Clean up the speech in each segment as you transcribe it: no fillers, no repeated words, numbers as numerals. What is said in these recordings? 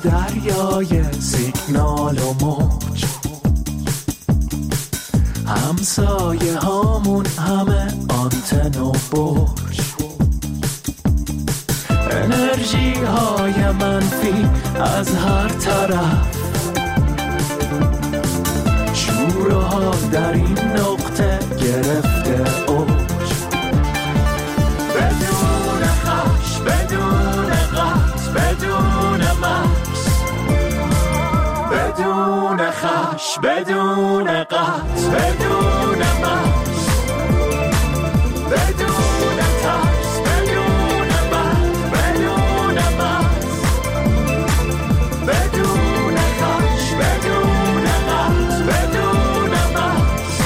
دریای سیگنال و موج، همسایه هامون همه آنتن و برج، انرژی های منفی از هر طرف، شور و حال در این نقطه گرفته اوج، بدون خش، بدون قط، بدون مکس، بدون خش، بدون قط، بدون مکس، بدون ترس، بدون مرگ، بدون مکس، بدون خش، بدون قط، بدون مکس،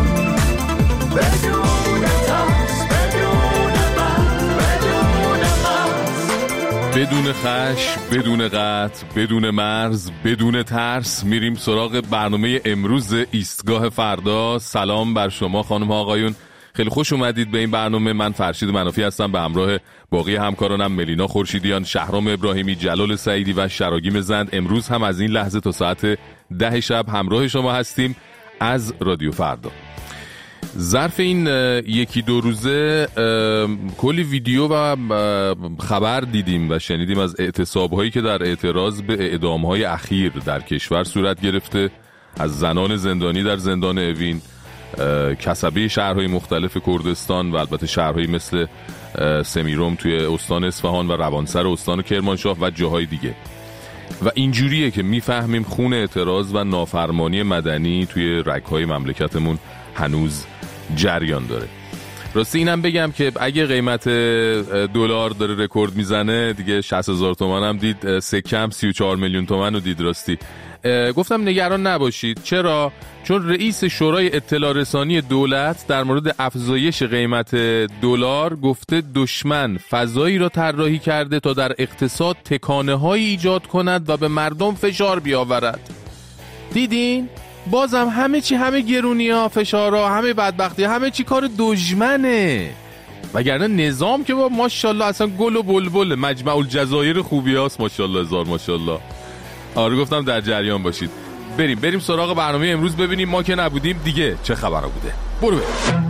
بدون ترس، بدون مرگ، بدون مکس. بدون خش، بدون قطع، بدون مرز، بدون ترس. میریم سراغ برنامه امروز ایستگاه فردا. سلام بر شما خانم ها آقایون، خیلی خوش اومدید به این برنامه. من فرشید منافی هستم به همراه باقی همکارانم ملینا خورشیدیان، شهرام ابراهیمی، جلال سعیدی و شراگیم زند. امروز هم از این لحظه تا ساعت 10 شب همراه شما هستیم از رادیو فردا. ظرف این یکی دو روزه کلی ویدیو و خبر دیدیم و شنیدیم از اعتصاب‌هایی که در اعتراض به اعدام‌های اخیر در کشور صورت گرفته، از زنان زندانی در زندان اوین، کسبه شهرهای مختلف کردستان و البته شهرهایی مثل سمیروم توی استان اصفهان و روانسر استان کرمانشاه و جاهای دیگه. و اینجوریه که میفهمیم خون اعتراض و نافرمانی مدنی توی رگ‌های مملکتمون هنوز جریان داره. راستی اینم بگم که اگه قیمت دلار داره رکورد میزنه دیگه 60,000 تومان هم دید، سکه هم 34 میلیون تومان رو دید. راستی گفتم نگران نباشید. چرا؟ چون رئیس شورای اطلاع رسانی دولت در مورد افزایش قیمت دلار گفته دشمن فضایی را طراحی کرده تا در اقتصاد تکانه‌هایی ایجاد کند و به مردم فشار بیاورد. دیدین؟ بازم همه چی، همه گرونی‌ها، فشارها، همه بدبختی، همه چی کار دشمنه. وگرنه نظام که با ماشاءالله اصلا گل و بلبل، مجمع الجزایر خوبی هست، ماشاءالله هزار ماشاءالله. آره گفتم در جریان باشید. بریم سراغ برنامه امروز، ببینیم ما که نبودیم دیگه چه خبرها بوده. برو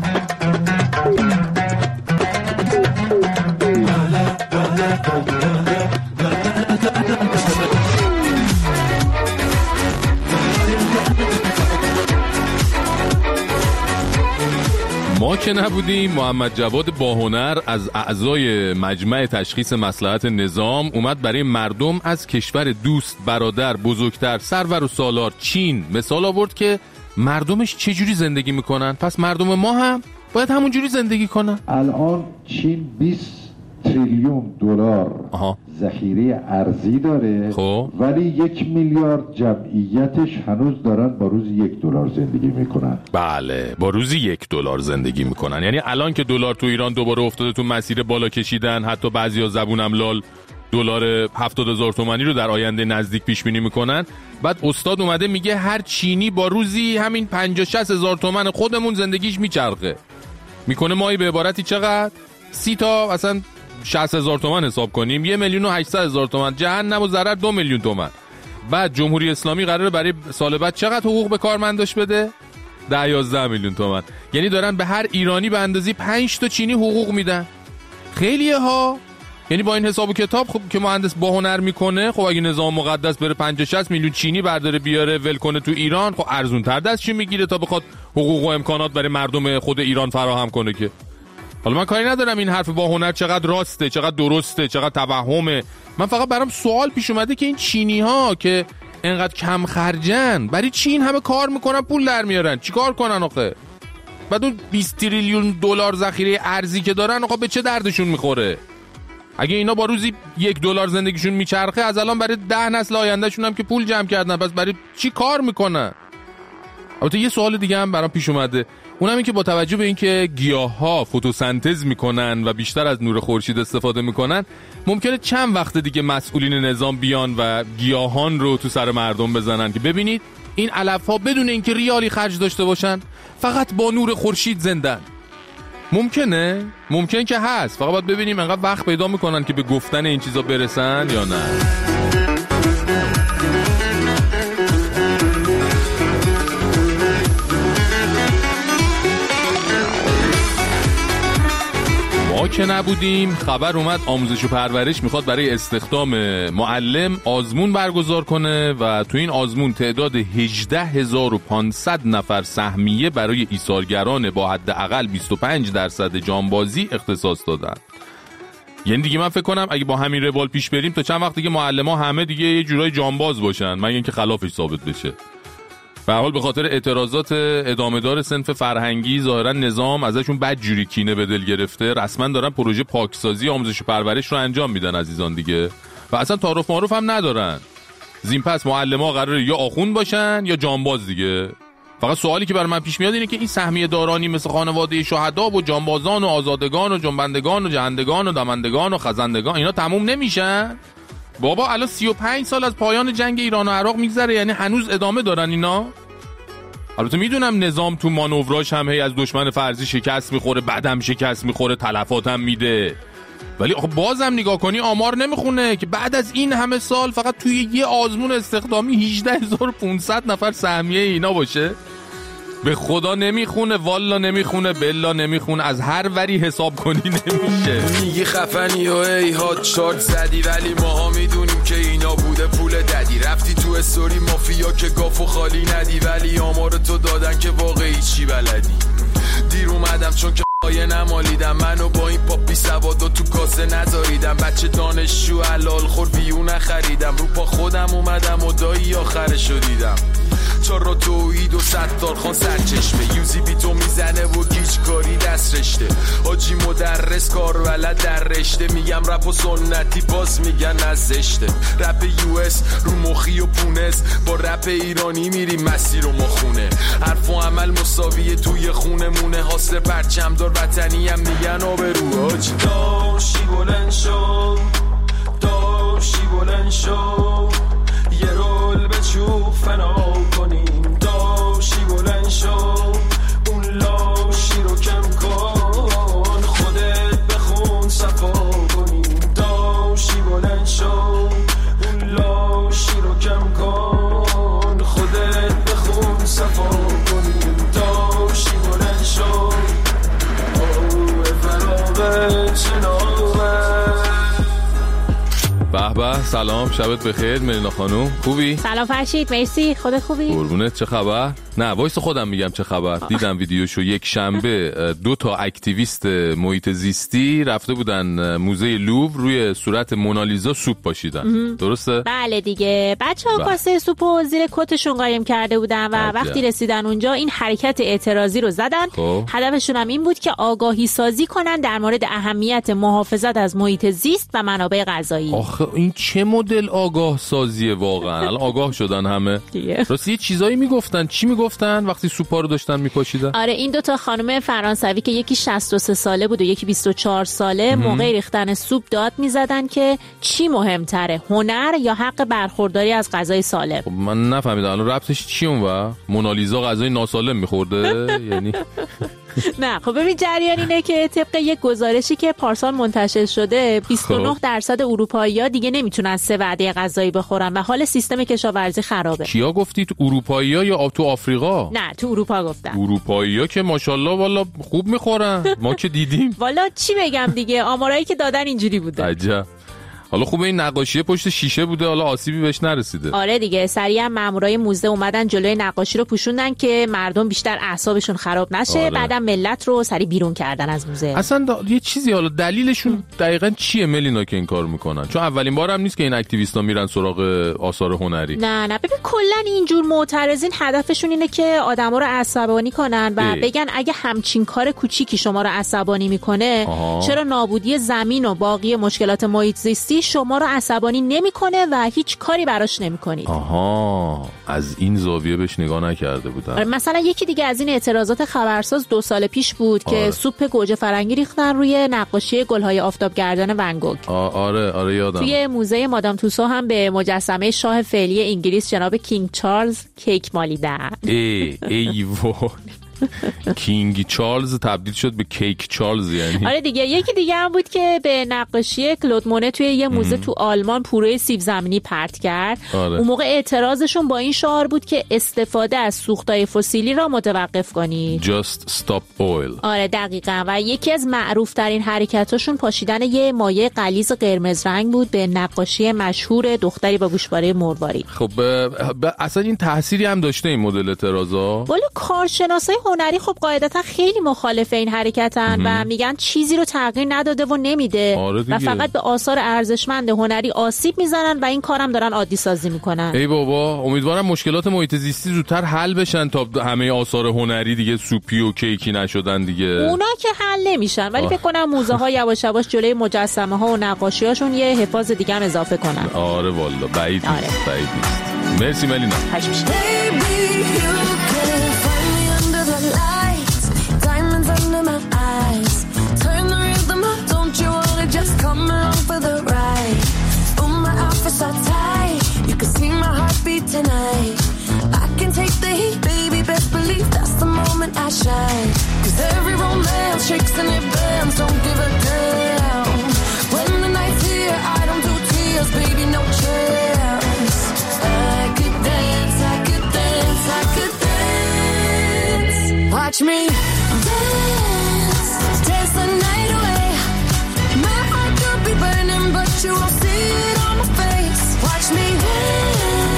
ما که نبودیم. محمد جواد باهنر از اعضای مجمع تشخیص مصلحت نظام اومد برای مردم از کشور دوست، برادر، بزرگتر، سرور و سالار چین مثال آورد که مردمش چجوری زندگی میکنن، پس مردم ما هم باید همون جوری زندگی کنن. الان چین 20 تریلیون دلار ذخیره ارزی داره، ولی 1 میلیارد جمعیتش هنوز دارن با روز 1 دلار زندگی میکنن. بله، با روزی 1 دلار زندگی میکنن. یعنی الان که دلار تو ایران دوباره افتاده تو مسیر بالا کشیدن، حتی بعضیا زبونم لال دلار 70,000 تومانی رو در آینده نزدیک پیش بینی میکنن. بعد استاد اومده میگه هر چینی با روزی همین 50-60 هزار تومان خودمون زندگیش میچرخه. میکنه مایی به عبارتی چقدر؟ 30 تا اصلا 60,000 تومان حساب کنیم 1,800,000 تومان، جهنم و ضرر 2 میلیون تومان. بعد جمهوری اسلامی قراره برای سال بعد چقدر حقوق به کارمنداش بده؟ 10-11 میلیون تومان. یعنی دارن به هر ایرانی به اندازه 5 تا چینی حقوق میدن. خیلیه ها. یعنی با این حساب و کتاب خب که مهندس باهنر میکنه، خب اگه نظام مقدس بره 50-60 میلیون چینی برداره بیاره ول کنه تو ایران، خب ارزون تر دستش میگیره تا بخواد حقوق و امکانات برای مردم خود ایران فراهم کنه. که حالا من کاری ندارم این حرف باهنر چقدر راسته، چقدر درسته، چقدر توهمه. من فقط برام سوال پیش اومده که این چینی ها که انقدر کم خرجن، برای چین همه کار میکنن پول در میارن، چیکار کنن آخه؟ بعد اون 20 تریلیون دلار ذخیره ارزی که دارن آقا به چه دردشون میخوره؟ اگه اینا با روزی 1 دلار زندگیشون میچرخه، از الان برای 10 نسل آیندهشون هم که پول جمع کردن، پس برای چی کار میکنن؟ البته یه سوال دیگه هم برام پیش اومده، اونم این که با توجه به اینکه گیاه‌ها فتوسنتز میکنن و بیشتر از نور خورشید استفاده میکنن، ممکنه چند وقت دیگه مسئولین نظام بیان و گیاهان رو تو سر مردم بزنن که ببینید این علف‌ها بدون اینکه ریالی خرج داشته باشن فقط با نور خورشید زندن. ممکنه؟ ممکن که هست، فقط باید ببینیم انقدر وقت پیدا میکنن که به گفتن این چیزا برسن یا نه. که نبودیم خبر اومد آموزش و پرورش میخواد برای استخدام معلم آزمون برگزار کنه و تو این آزمون تعداد 18500 نفر سهمیه برای ایثارگران با حداقل 25% جانبازی اختصاص دادن. یعنی دیگه من فکر کنم اگه با همین روال پیش بریم تا چند وقت دیگه معلم‌ها همه دیگه یه جورای جانباز باشن، مگر اینکه خلافش ثابت بشه. به هر حال به خاطر اعتراضات ادامه‌دار صنف فرهنگی ظاهرا نظام ازشون بدجوری کینه به دل گرفته، رسما دارن پروژه پاکسازی آموزش و پرورش رو انجام میدن عزیزان دیگه، و اصلا تعارف معروف هم ندارن. زین پس معلم‌ها قراره یا آخوند باشن یا جانباز دیگه. فقط سوالی که برای من پیش میاد اینه که این سهمیه دارانی مثل خانواده شهدا و جانبازان و آزادگان و جنبندگان و جهندگان و دمندگان و خزندگان اینا تموم نمیشن؟ بابا الان 35 سال از پایان جنگ ایران و عراق میگذره، یعنی هنوز ادامه دارن اینا؟ البته میدونم نظام تو مانوراش هم هی از دشمن فرضی شکست میخوره، بعدم شکست میخوره، تلفات هم میده، ولی آخه بازم نگاه کنی آمار نمیخونه که بعد از این همه سال فقط توی یه آزمون استخدامی 18500 نفر سهمیه اینا باشه. به خدا نمیخونه، والا نمیخونه، بلا نمیخونه، از هر وری حساب کنی نمیشه. میگی خفنی و ای هات شارت زدی، ولی ماها میدونیم که اینا بوده پول ددی. رفتی تو استوری مافیا که گافو خالی ندی، ولی آمار تو دادن که واقعی چی بلدی. دیر اومدم چون که نمالیدم، منو با این پاپی سوادو تو کاسه نذاریدم. بچه دانشجو حلال خور ویو نخریدم، رو پا خودم اومدم و دایی آخرشو دیدم. چار را توید و ستار خان سرچشمه، یوزی بی تو میزنه و گیج کاری دست رشته. حاجی مدرس کار ولد در رشته، میگم رپ و سنتی باز میگن نزشته. رپ یو اس رو مخی و پونس، با رپ ایرانی میریم مسیر و مخونه. حرف و عمل مساویه توی خونه مونه، حاصل پرچم دار وطنی هم میگن آبرو. حاجی داشی بلند شو، داشی بلند شو، یه رول به چوب فنا کنیم. داشی بلند شو، اون لاشی رو کم کن، خودت بخون صفا کنیم. داشی بلند شو، اون لاشی رو کم کن، خودت بخون صفا کنیم. داشی بلند شو، آوه فراغه چناوه. به به، سلام، شبت بخیر ملینا خانوم، خوبی؟ سلام فرشید، مرسی، خودت خوبی؟ قربونت، چه خبر؟ نه وایس خودم میگم چه خبر. دیدم ویدیوشو، یک شنبه 2 اکتیویست محیط زیستی رفته بودن موزه لوور، روی صورت مونالیزا سوپ پاشیدن. درسته؟ بله دیگه، بچه‌ها کاسه سوپو زیر کتشون قایم کرده بودن و وقتی رسیدن اونجا این حرکت اعتراضی رو زدن. هدفشون هم این بود که آگاهی سازی کنن در مورد اهمیت محافظت از محیط زیست و منابع غذایی. آخه این چه مدل آگاه سازیه واقعا؟ الان آگاه شدن همه. راستی یه چیزایی میگفتن. چی میگفتن وقتی سوپا رو داشتن میپاشیدن؟ آره، این 2 خانم فرانسوی که یکی 63 ساله بود و یکی 24 ساله موقع ریختن سوپ داد میزدن که چی مهمتره، هنر یا حق برخورداری از غذای سالم؟ خب من نفهمیدم الان ربطش چی اون؟ مونالیزا غذای ناسالم میخورده یعنی؟ نه خب ببین، جریان اینه که طبق یک گزارشی که پارسال منتشر شده 29% اروپایی‌ها دیگه نمیتونن 3 وعده غذایی بخورن و حال سیستم کشاورزی خرابه. کیا گفتی؟ تو اروپایی‌ها یا تو آفریقا؟ نه تو اروپا گفتم. اروپایی‌ها که ماشاءالله والا خوب میخورن، ما که دیدیم. والا چی بگم دیگه، آمارایی که دادن اینجوری بوده. عجب. حالا خوبه این نقاشی پشت شیشه بوده، حالا آسیبی بهش نرسیده. آره دیگه، سریع مامورای موزه اومدن جلوی نقاشی رو پوشوندن که مردم بیشتر اعصابشون خراب نشه. آره. بعدم ملت رو سریع بیرون کردن از موزه. اصلا یه چیزی، حالا دلیلشون دقیقاً چیه ملینا که این کار میکنن؟ چون اولین بار هم نیست که این اکتیویستا میرن سراغ آثار هنری. نه ببین، کلا اینجور معترضین هدفشون اینه که آدما رو عصبانی کنن و بگن اگه همچین کار کوچیکی شما رو عصبانی میکنه، چرا نابودی زمین و باقی مشکلات محیط زیستی شما رو عصبانی نمیکنه و هیچ کاری براش نمیکنید. از این زاویه بهش نگاه نکرده بودم. مثلا یکی دیگه از این اعتراضات خبرساز 2 سال پیش بود که سوپ گوجه فرنگی ریختن روی نقاشی گل‌های آفتابگردان ون گوگ. آره یادم. توی موزه مادام توسو هم به مجسمه شاه فعلی انگلیس جناب کینگ چارلز کیک مالیدن. ای وای. کینگ چارلز تبدیل شد به کیک چارلز یعنی. آره دیگه. یکی دیگه هم بود که به نقاشی کلود مونه توی یه موزه تو آلمان پوره سیب زمینی پرت کرد. آره. اون موقع اعتراضشون با این شعار بود که استفاده از سوختای فسیلی را متوقف کنید. Just stop oil. آره دقیقاً. و یکی از معروف ترین حرکتاشون پاشیدن یه مایع غلیظ قرمز رنگ بود به نقاشی مشهور دختری با گوشواره مروارید. خب اصلا این تأثیری هم داشته این مدل اعتراضا؟ والا کارشناسای هنری خب قاعدتا خیلی مخالف این حرکتن و میگن چیزی رو تغییر نداده و نمیده. آره و فقط به آثار ارزشمند هنری آسیب میزنن و این کارم دارن عادی سازی میکنن. ای بابا، امیدوارم مشکلات محیط زیستی زودتر حل بشن تا همه آثار هنری دیگه سوپی و کیکی نشدن دیگه. اونا که حل نمیشن، ولی فکر کنم موزه ها یواش یواش جلوی مجسمه ها و نقاشی‌هاشون یه حفاظ دیگه هم اضافه کنن. آره والا بعید نیست. مرسی ملینا. Tonight I can take the heat, baby, best believe that's the moment I shine. Cause every romance shakes and it bends, don't give a damn. When the night's here, I don't do tears, baby, no chance. I could dance, I could dance, I could dance. Watch me dance, dance the night away. My heart could be burning, but you won't see it on my face. Watch me dance.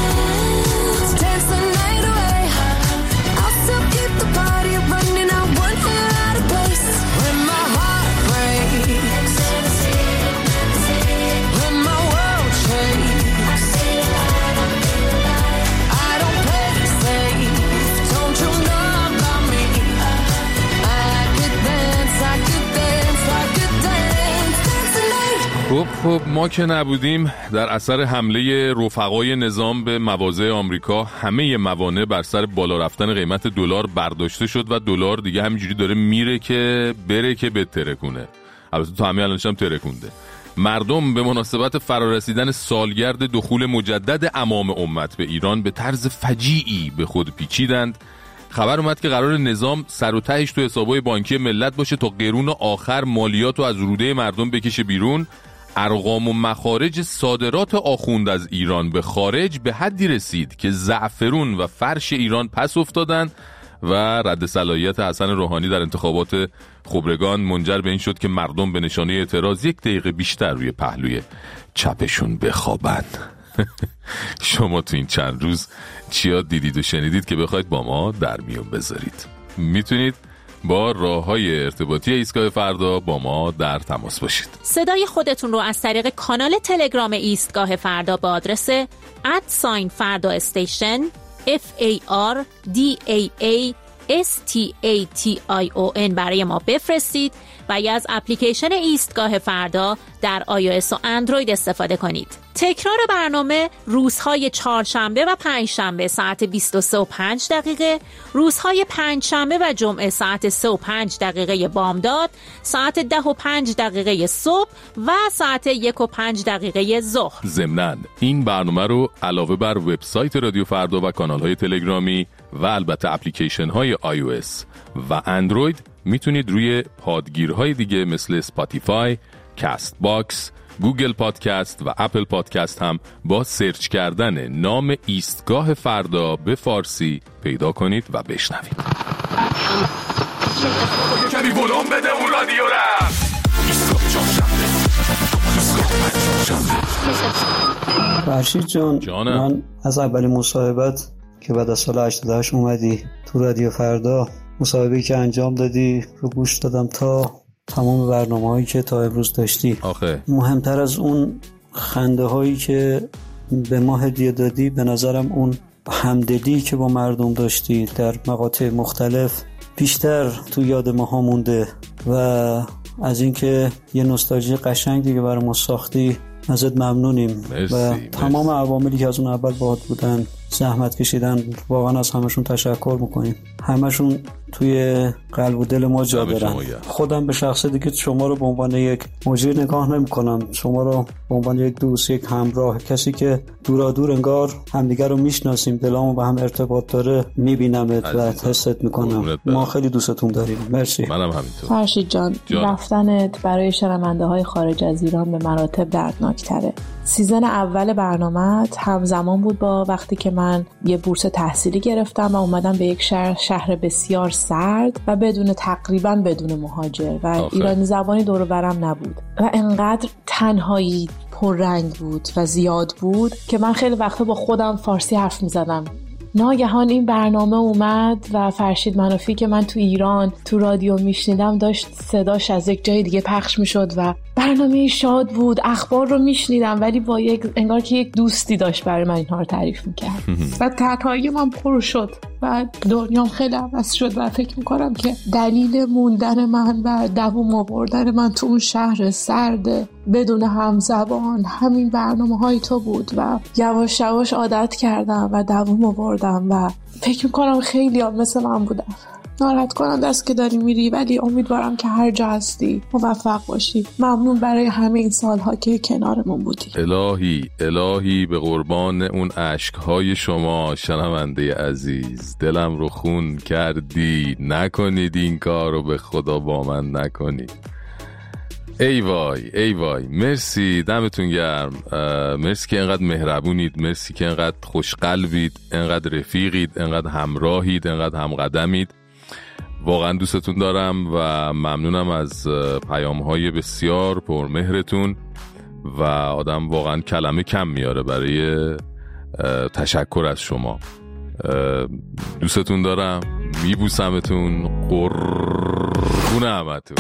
خب ما که نبودیم، در اثر حمله رفقای نظام به مواضع آمریکا همه موانع بر سر بالا رفتن قیمت دلار برداشته شد و دلار دیگه همینجوری داره میره که بره که بترکونه. البته تا همین الانش هم ترکونده. مردم به مناسبت فرارسیدن سالگرد دخول مجدد امام امت به ایران به طرز فجیعی به خود پیچیدند. خبر اومد که قرار نظام سر و تهش تو حسابای بانکی ملت باشه تا قرون آخر مالیاتو از روده مردم بکشه بیرون. ارقام و مخارج صادرات آخوند از ایران به خارج به حدی رسید که زعفرون و فرش ایران پس افتادن و رد صلاحیت حسن روحانی در انتخابات خبرگان منجر به این شد که مردم به نشانه اعتراض 1 دقیقه بیشتر روی پهلوی چپشون بخوابن. شما تو این چند روز چیا دیدید و شنیدید که بخواید با ما در میون بذارید؟ میتونید با راه‌های ارتباطی ایستگاه فردا با ما در تماس باشید. صدای خودتون رو از طریق کانال تلگرام ایستگاه فردا با آدرس @فردا استیشن FARDAASTATION برای ما بفرستید و یا از اپلیکیشن ایستگاه فردا در iOS و اندروید استفاده کنید. تکرار برنامه روزهای چهارشنبه و پنجشنبه ساعت 23:05، روزهای پنجشنبه و جمعه ساعت 3:05 بامداد، ساعت 10:05 صبح و ساعت 1:05 ظهر. ضمناً این برنامه رو علاوه بر وبسایت رادیو فردا و کانال‌های تلگرامی و البته اپلیکیشن‌های iOS و اندروید میتونید روی پادگیرهای دیگه مثل اسپاتیفای، کاست باکس، گوگل پادکست و اپل پادکست هم با سرچ کردن نام ایستگاه فردا به فارسی پیدا کنید و بشنوید. کمی ولوم بده اون رادیو را. فرشید جان، من از اولین مصاحبت که بعد از سال 88 اومدی تو رادیو فردا، مصاحبه‌ای که انجام دادی رو گوش دادم تا تمام برنامه‌هایی که تا امروز داشتی. آخه مهمتر از اون خنده هایی که به ما هدیه دادی، به نظرم اون همدلی که با مردم داشتی در مقاطع مختلف بیشتر تو یاد ما ها مونده و از اینکه یه نوستالژی قشنگ دیگه برای ما ساختی ازت ممنونیم و تمام عواملی که از اون اول باهات بودن زحمت کشیدن، واقعا از همشون تشکر میکنیم. همشون توی قلب و دل ما جا دارن. خودم به شخص دیگه شما رو به عنوان یک مجیر نگاه نمیکنم، شما رو به عنوان یک دوست، یک همراه، کسی که دور انگار همدیگه رو میشناسیم، دلامون با هم ارتباط داره، میبینمت و حست میکنم. ما خیلی دوستتون داریم. مرسی. منم همینطور. فرشید جان، رفتنت برای شنونده های خارج از ایران به مراتب دردناکتره. سیزن اول برنامه‌ت همزمان بود با وقتی که من یه بورس تحصیلی گرفتم و اومدم به یک شهر بسیار سرد و تقریبا بدون مهاجر و ایرانی زبانی دور و برم نبود و انقدر تنهایی پررنگ بود و زیاد بود که من خیلی وقتا با خودم فارسی حرف می‌زدم. ناگهان این برنامه اومد و فرشید منافی که من تو ایران تو رادیو میشنیدم داشت صداش از یک جای دیگه پخش میشد و برنامه شاد بود، اخبار رو میشنیدم ولی با انگار که یک دوستی داشت برای من اینها رو تعریف میکرد و تنهایی من پر شد و دنیام خیلی عوض شد و فکر میکنم که دلیل موندن من و دوام آوردن من تو اون شهر سرد بدون همزبان همین برنامه‌های تو بود و یواش یواش عادت کردم و دوام آوردم و فکر میکنم خیلی هم مثل من بودن. ناراحت کننده است که داری میری ولی امیدوارم که هر جا هستی موفق باشی. ممنون برای همه این سالها که کنارمون بودی. الهی به قربان اون اشکهای شما شنونده عزیز، دلم رو خون کردی. نکنید این کار رو به خدا با من نکنید. ای وای مرسی، دمتون گرم. مرسی که انقدر مهربونید، مرسی که انقدر خوشقلبید، انقدر رفیقید، انقدر همراهید، انقدر همقدمید. واقعا دوستتون دارم و ممنونم از پیام‌های بسیار پرمهرتون و آدم واقعا کلمه کم میاره برای تشکر از شما. دوستتون دارم، میبوسمتون، قربون همتون.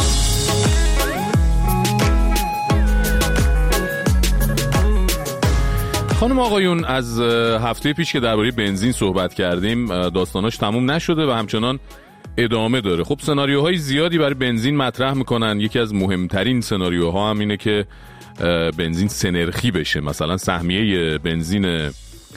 خانم آقایون، از هفته پیش که درباره بنزین صحبت کردیم داستاناش تموم نشده و همچنان ادامه داره. خب سناریوهای زیادی برای بنزین مطرح میکنن. یکی از مهمترین سناریوها هم اینه که بنزین سنرخی بشه. مثلا سهمیه بنزین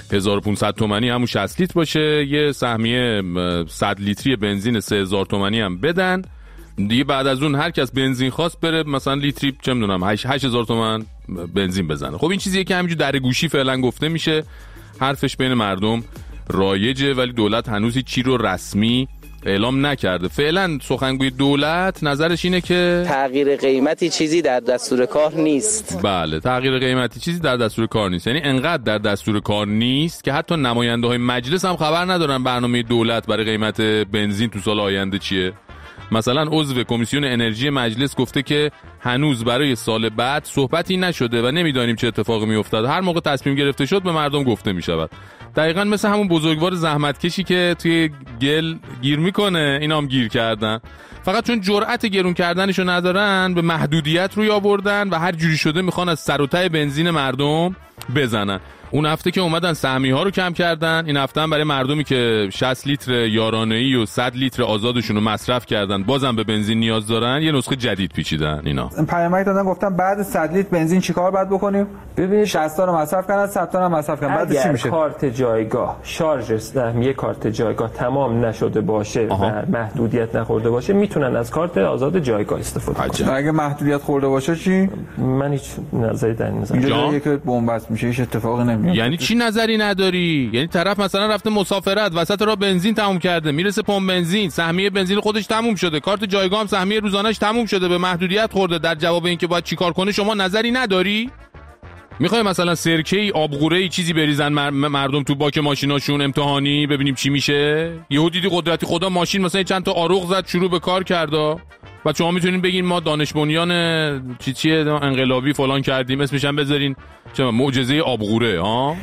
1500 تومانی همون 60 لیتر باشه، یه سهمیه 100 لیتری بنزین 3000 تومانی هم بدن دیگه. بعد از اون هر کس بنزین خواست بره مثلا لیتری چه میدونم 8000 تومان بنزین بزنه. خب این چیزیه که همینجور در گوشی فعلا گفته میشه، حرفش بین مردم رایجه، ولی دولت هنوز چی رو رسمی اعلام نکرده. فعلا سخنگوی دولت نظرش اینه که تغییر قیمتی چیزی در دستور کار نیست. بله، تغییر قیمتی چیزی در دستور کار نیست. یعنی انقدر در دستور کار نیست که حتی نماینده های مجلس هم خبر ندارن برنامه دولت برای قیمت بنزین تو سال آینده چیه. مثلا عضو کمیسیون انرژی مجلس گفته که هنوز برای سال بعد صحبتی نشده و نمیدانیم چه اتفاقی میافتد. هر موقع تصمیم گرفته شد به مردم گفته میشود. دقیقاً مثل همون بزرگوار زحمتکشی که توی گل گیر میکنه، اینا هم گیر کردن. فقط چون جرأت گرون کردنشو ندارن به محدودیت روی آوردن و هر جوری شده میخوان از سر و ته بنزین مردم بزنن. اون هفته که اومدن سهمیه‌ها رو کم کردن، این هفته هم برای مردمی که 60 لیتر یارانه‌ای و 100 لیتر آزادشون رو مصرف کردن بازم به بنزین نیاز دارن، یه نسخه جدید پیچیدن. اینا پیامک دادن گفتن بعد 100 لیتر بنزین چیکار باید بکنیم؟ ببین 60 تا رو مصرف کردن، 100 تا رو مصرف کردن، بعد چی میشه؟ کارت جایگاه، شارژ سهمیه کارت جایگاه تمام نشده باشه و محدودیت نخورده باشه، میتونن از کارت آزاد جایگاه استفاده کنن. اگه محدودیت خورده باشه چی؟ من هیچ نظری در این نظر جایی که بنبست میشه هیچ اتفاقی نمیفته. یعنی چی نظری نداری؟ یعنی طرف مثلا رفته مسافرت، وسط راه بنزین تموم کرده، میرسه پمپ بنزین، سهمیه بنزین خودش تموم شده، کارت جایگاه هم سهمیه روزانه‌اش تموم شده، به محدودیت خورده. در جواب اینکه باید چیکار کنه شما نظری نداری؟ میخوای مثلا سرکه‌ای، آبغوره‌ای چیزی بریزن مردم تو باک ماشیناشون امتحانی ببینیم چی میشه؟ یهو دیدی قدرتی خدا ماشین مثلا چند تا آروغ زد شروع به کار کرد. بعد شما میتونین بگین ما دانش بنیان چیه انقلابی فلان کردیم، اسمش هم بذارین چه معجزه آبغوره.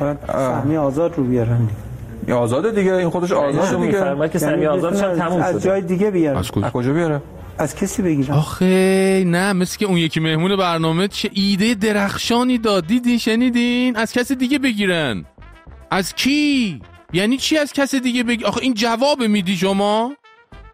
سهمیه آزاد رو بیارن. یا آزاده دیگه، این خودش آزاده دیگه. میفرماید که سهمیه آزادش هم تموم شده. از جای دیگه بیارن. از کجا بیاره؟ از کسی بگیرن. آخه نه، مثل که اون یکی مهمون برنامه چه ایده درخشانی داد، دیدین شنیدین؟ از کسی دیگه بگیرن. از کی؟ یعنی چی از کسی دیگه بگی؟ آخه این جواب میدی شما؟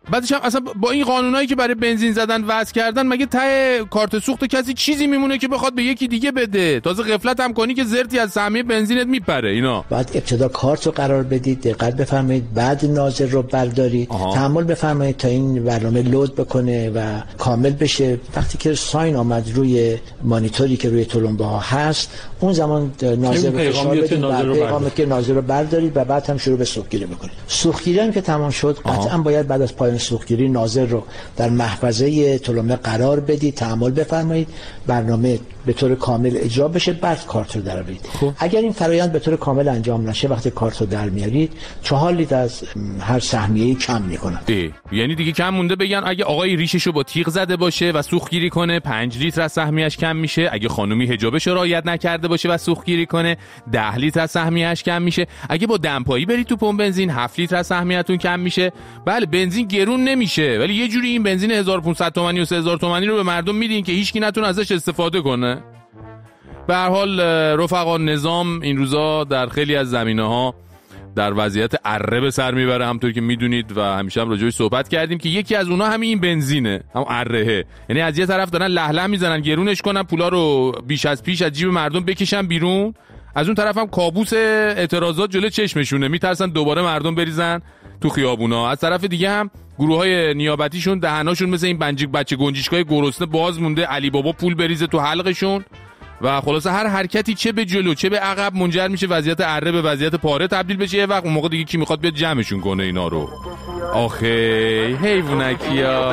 بعدش هم اصلا با این قانونایی که برای بنزین زدن وضع کردن، مگه ته کارت سوخت کسی چیزی میمونه که بخواد به یکی دیگه بده؟ تازه غفلت هم کنی که زرتی از سهمیه بنزینت میپره. اینا بعد ابتدا کارت رو قرار بدید، دقت بفرمایید، بعد ناظر رو بردارید، تحمل بفرمایید تا این برنامه لود بکنه و کامل بشه. وقتی که ساین آمد روی مانیتوری که روی تلمبه ها هست، اون زمان ناظر رو فشار بدید، پیغامی که ناظر رو بردارید و بعد هم شروع به سوختگیری بکنید. سوختگیری هم که تمام شد، قطعا باید بعد از پایان سوختگیری ناظر رو در محفظه تلمبه قرار بدید، تحمل بفرمایید، برنامه به طور کامل اجرا بشه، بعد کارت رو درآورید. اگر این فرآیند به طور کامل انجام نشه، وقتی کارت رو در میارید 4 لیتر از هر سهمیه کم میکنن. یعنی دیگه کم مونده بگن اگه آقای ریششو با تیغ زده باشه و سوختگیری کنه 5 لیتر از سهمیه‌اش کم میشه، اگه خانومی حجابش رو رعایت نکرده باشه و سوختگیری کنه 10 لیتر از سهمیه‌اش کم میشه، اگه با دمپایی برید تو پمپ بنزین 7 لیتر از سهمیه‌تون کم میشه. بله بنزین گرون نمیشه، ولی یه جوری این بنزین 1500 تومانی و 3000 تومانی رو به مردم میدین که هیچکی نتونه ازش استفاده کنه. به هر حال رفقا، نظام این روزا در خیلی از زمینه‌ها در وضعیت اره به سر میبره، همونطور که میدونید و همیشه هم راجعش صحبت کردیم که یکی از اونها همین این بنزینه، هم ارهه. یعنی از یه طرف دارن لهله میزنن گرونش کنن، پولا رو بیش از پیش از جیب مردم بکشن بیرون، از اون طرف هم کابوس اعتراضات جلوی چشمشونه، میترسن دوباره مردم بریزن تو خیابونا. از طرف دیگه هم گروهای نیابتیشون دهناشون مثل این بچه گنجشکای گرسنه باز مونده، علی بابا پول بریزه تو حلقشون و خلاصه هر حرکتی چه به جلو چه به عقب منجر میشه وضعیت اره به وضعیت پاره تبدیل بشه. یه وقت اون موقع دیگه کی میخواد بیاد جمعشون کنه اینا رو؟ آخه حیوانکیا.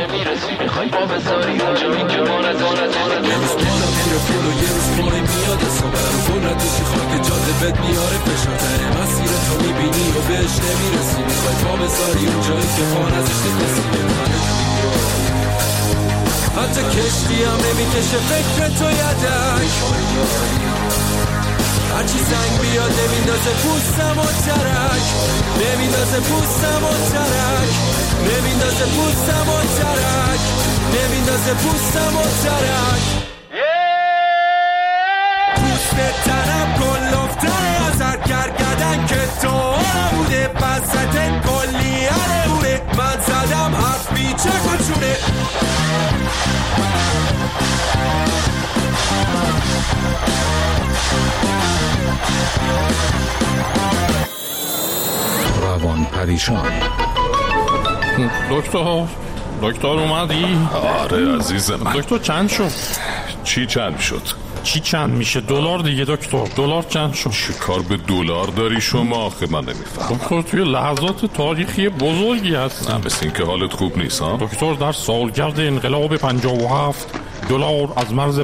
حتی کشتی هم نمیکشه فکر تو یدک، هرچی سنگ بیاد نمیندازه پوستم و ترک، نمیندازه پوستم و ترک، نمیندازه پوستم و ترک، نمیندازه پوستم و ترک. پوست تنم کن لفتره از هر گرگدن که تو نبوده، بسط کلی هره من زدم حرف بیچه کچونه. روان پریشان. دکتر اومدی؟ آره عزیز من. دکتر چند شد؟ چی چند شد؟ چی چند میشه؟ دلار دیگه دکتر، دلار چند شد؟ چی کار به دلار داری شما؟ آخه من نمیفهمم. دکتر توی لحظات تاریخی بزرگی هست. نه مثل این که حالت خوب نیست ها؟ دکتر در سالگرد انقلاب 57 دلار از مرز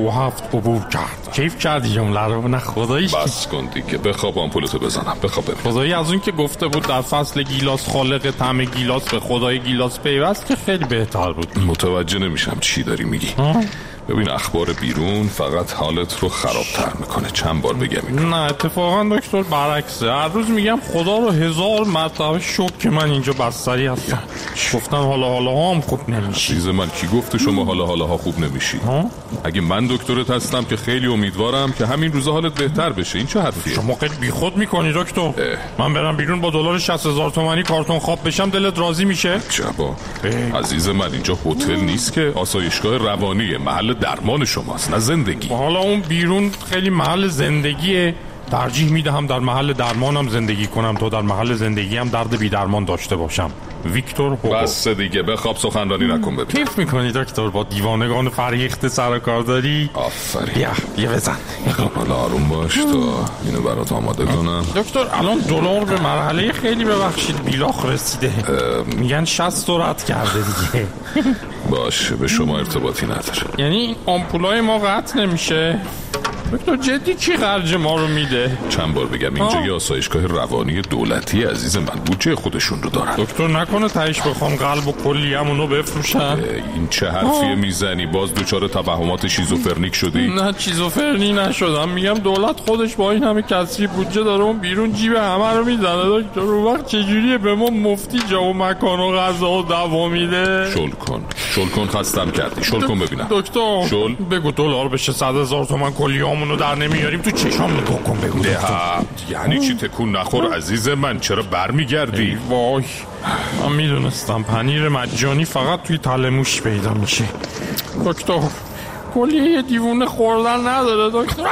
57 عبور کرد. کیف کردی جمله رو؟ نه خداییش. بس کن دیگه، بخواب آمپولتو بزنم، بخواب. خدایی از اون که گفته بود در فصل گیلاس خالق طعم گیلاس به خدای گیلاس پیوست که خیلی بهتر بود. متوجه نمیشم چی داری میگی. ببین اخبار بیرون فقط حالت رو خرابتر میکنه. چند بار بگم اینو؟ نه اتفاقا دکتر برعکسه. هر روز میگم خدا رو 1000 مرتبه شکر که من اینجا بستری هستم. گفتن حالا هم خوب نمیشی. عزیز من کی گفته شما حالا ها خوب نمیشی؟ اگه من دکترت هستم که خیلی امیدوارم که همین روزا حالت بهتر بشه. این چه حرفیه؟ شما خیلی بیخود میکنی دکتر. من برم بیرون با دلار 60000 تومانی کارتون خواب بشم دلت راضی میشه؟ جبا عزیز من اینجا هتل نیست که، آسایشگاه روانیه، محل درمان شماست نه زندگی. حالا اون بیرون خیلی محل زندگیه، ترجیح میدهم در محل درمانم زندگی کنم تا در محل زندگی هم درد بی درمان داشته باشم. ویکتور هوگو. بس دیگه بخواب سخنرانی نکن. ببین کیف میکنی دکتر با دیوانگان فریخته سر کار داری؟ آفرین. بیا بزن. حالا آروم باش تا اینو برات آماده کنم. دکتر الان دلار به مرحله خیلی ببخشید بیلاخ رسیده. میگن 60 رد کرده دیگه. باشه به شما ارتباطی نداره. یعنی آمپولای ما قطع نمیشه؟ دکتر جدی کی خرج ما رو میده؟ چند بار بگم اینجا یه آسایشگاه روانی دولتی عزیز من، بودجه خودشون رو دارن. دکتر نکنه تهش بخوام قلب و کلیه‌مونو بفروشن؟ این چه حرفیه میزنی؟ باز دوچار توهمات شیزوفرنیک شدی؟ نه شیزوفرنی نشدم، میگم دولت خودش با این همه کسری بودجه داره اون بیرون جیب همه رو میزنه. دکتر اون وقت چجوریه به ما مفتی جا و مکان و غذا و دوا میده؟ شل کن خستم کردی. شل کن ببینم. دکتر شل بگو دلار بشه 100,000 تومان کلیه‌ام چشامونو در نمیاریم تو چشام نگاه کن بگو یعنی چی تکون نخور عزیز من؟ چرا برمیگردی؟ وای من میدونستم پنیر مجانی فقط توی تله موش پیدا میشه. دکتر کلیه دیوونه خوردن نداره دکتر.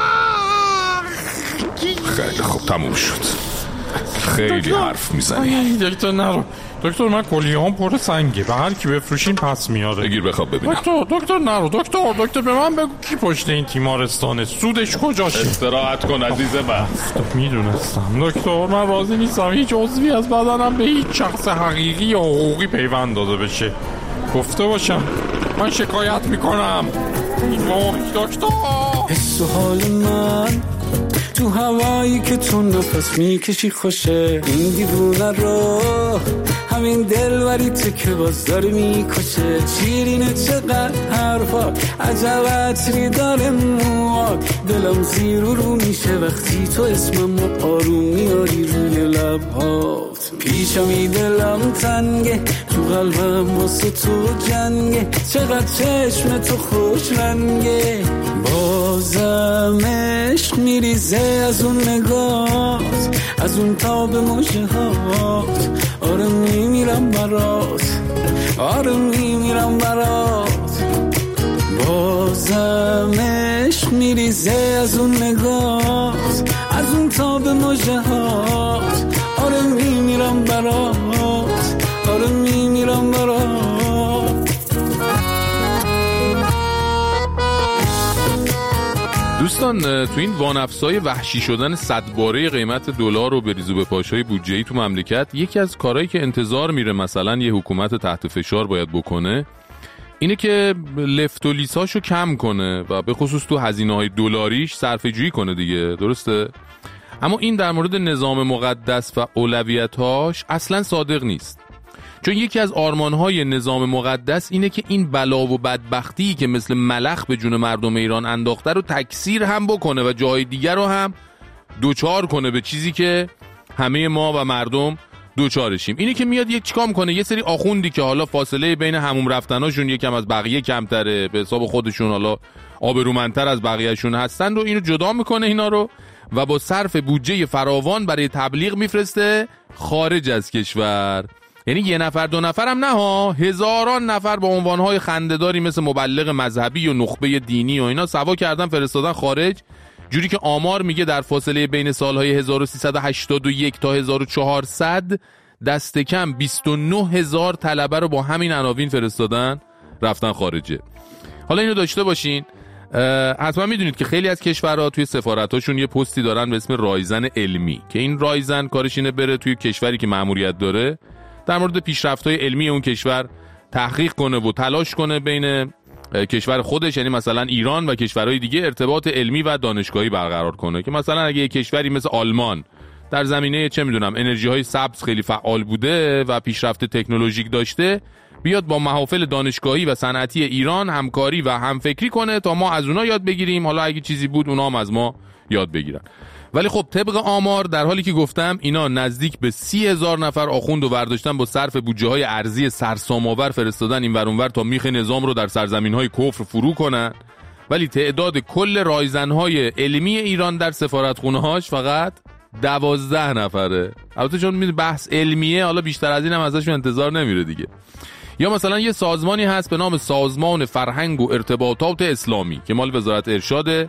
خیلی خوب تموم شد. خیلی حرف میزنی. دکتر نرو دکتر، من کلیه هم پر سنگه، به هر کی بفروشین پس میاره. بگیر بخواب ببینم. دکتر نرو دکتر به من بگو کی پشت این تیمارستانه، سودش کجاشه؟ استراحت کن عزیز من. میدونستم دکتر، من راضی نیستم هیچ عضوی از بدنم به هیچ شخص حقیقی یا حقوقی پیوند داده بشه. گفته باشم من شکایت میکنم. دکتر حس و حال من تو هوایی که تو نفس میکشی خوشه، این دیوونه رو همین دلوریته که باز داره میکشه. شیرینه چقدر حرفات، عجب عطری داره موات، دلم زیر و رو میشه وقتی تو اسمم آروم میاری روی لبهات. پیشمی دلم تنگه، تو قلبم واسه تو جنگه، چقدر چشم تو خوش رنگه، بازم عشق میریزه از اون نگات، از اون تاب مژه هات. آره میمیرم برات، آره میمیرم برات، بازم عشق میریزه از اون نگات، از اون تاب مژه هات. آره میمیرم برات، آره میمیرم برات. دوستان تو این وانفسای وحشی شدن 100 باره قیمت دلار و بریز و بپاشای بودجه‌ای تو مملکت، یکی از کارهایی که انتظار میره مثلا یه حکومت تحت فشار باید بکنه اینه که لفت و لیساشو کم کنه و به خصوص تو هزینه‌های دلاریش صرفه‌جویی کنه دیگه، درسته؟ اما این در مورد نظام مقدس و اولویت‌هاش اصلا صادق نیست. چون یکی از آرمان‌های نظام مقدس اینه که این بلا و بدبختی که مثل ملخ به جون مردم ایران انداخته رو تکثیر هم بکنه و جای دیگر رو هم دوچار کنه به چیزی که همه ما و مردم دوچارشیم. اینه که میاد یک چیکار کنه، یه سری آخوندی که حالا فاصله بین حموم رفتناشون یکم از بقیه کمتره، به حساب خودشون حالا آبرومندتر از بقیهشون هستن، رو اینو جدا میکنه اینا رو و با صرف بودجه فراوان برای تبلیغ میفرسته خارج از کشور. یعنی یه نفر دو نفر هم نه ها، هزاران نفر با عنوانهای خنده‌داری مثل مبلغ مذهبی و نخبه دینی و اینا سوا کردن فرستادن خارج، جوری که آمار میگه در فاصله بین سالهای 1381 تا 1400 دست کم 29,000 طلبه رو با همین عناوین فرستادن رفتن خارجه. حالا اینو داشته باشین، حتما میدونید که خیلی از کشورها توی سفارتاشون یه پستی دارن به اسم رایزن علمی که این رایزن کارش اینه بره توی کشوری که مأموریت داره در مورد پیشرفت‌های علمی اون کشور تحقیق کنه و تلاش کنه بین کشور خودش، یعنی مثلا ایران و کشورهای دیگه، ارتباط علمی و دانشگاهی برقرار کنه که مثلا اگه یه کشوری مثل آلمان در زمینه چه میدونم انرژی‌های سبز خیلی فعال بوده و پیشرفت تکنولوژیک داشته، بیاد با محافل دانشگاهی و صنعتی ایران همکاری و همفکری کنه تا ما از اونها یاد بگیریم، حالا اگه چیزی بود اونها هم از ما یاد بگیرن. ولی خب طبق آمار در حالی که گفتم اینا نزدیک به 30,000 نفر آخوند و برداشتن با صرف بودجه‌های ارزی سرسام‌آور فرستادن این ور اونور تا میخ نظام رو در سرزمین‌های کفر فرو کنن، ولی تعداد کل رایزن‌های علمی ایران در سفارتخونه‌هاش فقط 12 نفره. البته چون بحث علمیه حالا بیشتر از این هم ازشون انتظار نمیره دیگه. یا مثلا یه سازمانی هست به نام سازمان فرهنگ و ارتباطات اسلامی که مال وزارت ارشاده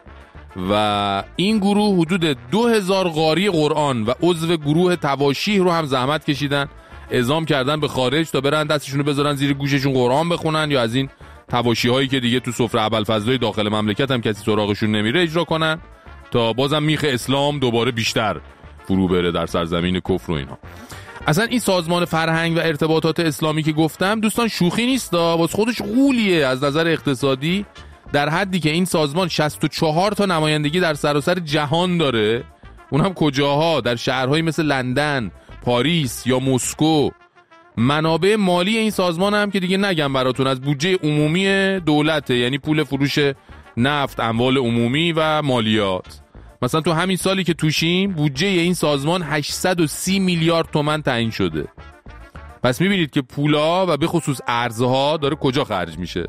و این گروه حدود 2000 قاری قرآن و عضو گروه تواشیح رو هم زحمت کشیدن اعزام کردن به خارج تا برن دستشون رو بذارن زیر گوششون قرآن بخونن یا از این تواشیح هایی که دیگه تو سفره ابوالفضلای داخل مملکت هم کسی سراغشون نمیره اجرا کنن تا بازم میخ اسلام دوباره بیشتر فرو بره در سرزمین کفر و اینا. اصلا این سازمان فرهنگ و ارتباطات اسلامی که گفتم دوستان شوخی نیست، واسه خودش غولیه از نظر اقتصادی، در حدی که این سازمان 64 تا نمایندگی در سراسر جهان داره، اونم کجاها؟ در شهرهایی مثل لندن، پاریس یا مسکو. منابع مالی این سازمان هم که دیگه نگم براتون، از بودجه عمومی دولته، یعنی پول فروش نفت، اموال عمومی و مالیات. مثلا تو همین سالی که توشیم بودجه این سازمان 830 میلیارد تومان تعیین شده. پس میبینید که پولا و به خصوص ارزها داره کجا خرج میشه.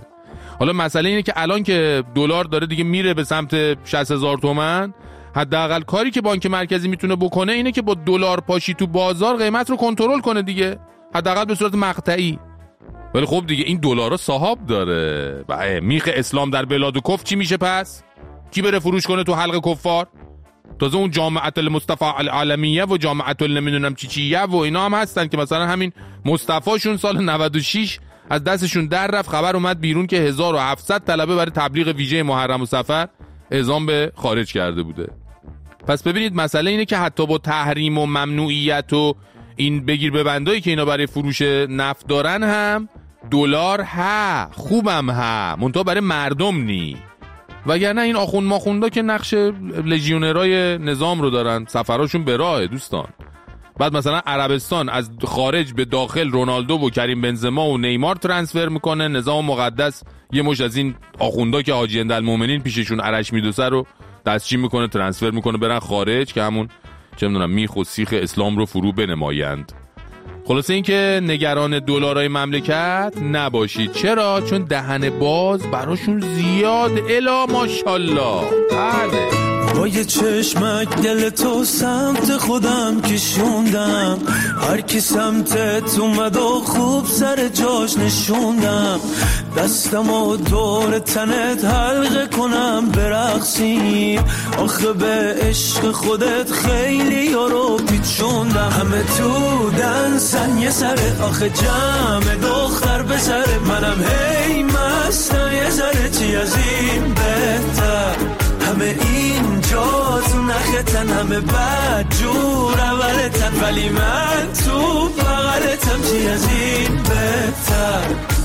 حالا مسئله اینه که الان که دلار داره دیگه میره به سمت 60,000 تومان، حداقل کاری که بانک مرکزی میتونه بکنه اینه که با دلار پاشی تو بازار قیمت رو کنترل کنه دیگه، حداقل به صورت مقطعی. ولی خب دیگه این دلارا صاحب داره. میخ اسلام در بلاد و کفر چی میشه پس؟ کی بره فروش کنه تو حلق کفار؟ تازه اون جامعه المصطفى العالمیه و جامعه نمیدونم چیه و اینا هم هستن که مثلا همین مصطفیشون سال 96 از دستشون در رفت، خبر اومد بیرون که 1700 طلبه برای تبلیغ ویژه محرم و صفر اعزام به خارج کرده بوده. پس ببینید مسئله اینه که حتی با تحریم و ممنوعیت و این بگیر ببندایی که اینا برای فروش نفت دارن هم دلار خوبم منتها برای مردم نی. وگرنه این آخوند ماخوندا که نقش لژیونرای نظام رو دارن، سفراشون به راه دوستان. بعد مثلا عربستان از خارج به داخل رونالدو و کریم بنزما و نیمار ترانسفر میکنه، نظام مقدس یه مش از این آخوندا که حاجی اندالمومنین پیششون عرش میدوسه رو دستچین میکنه، ترانسفر میکنه برن خارج که همون چه میدونم میخ و سیخ اسلام رو فرو بنمایند. خلاصه این که نگران دلارای مملکت نباشید. چرا؟ چون دهن باز براشون زیاد الا ماشاءالله. بله با یه چشمک دل تو سمت خودم کشوندم، هر کی سمتت اومد و خوب سر جاش نشوندم، دستم و دور تنت حلقه کنم برقصیم، آخه به عشق خودت خیلی یارو پیچوندم، همه تو دنسن یه سره، آخه جمع دختر به سره، منم هی مستم یه ذره، چی از این بهتر، همه اینجا تو نختن، همه بد جور اولتن، ولی من تو بغلتم، چی از این بهتر.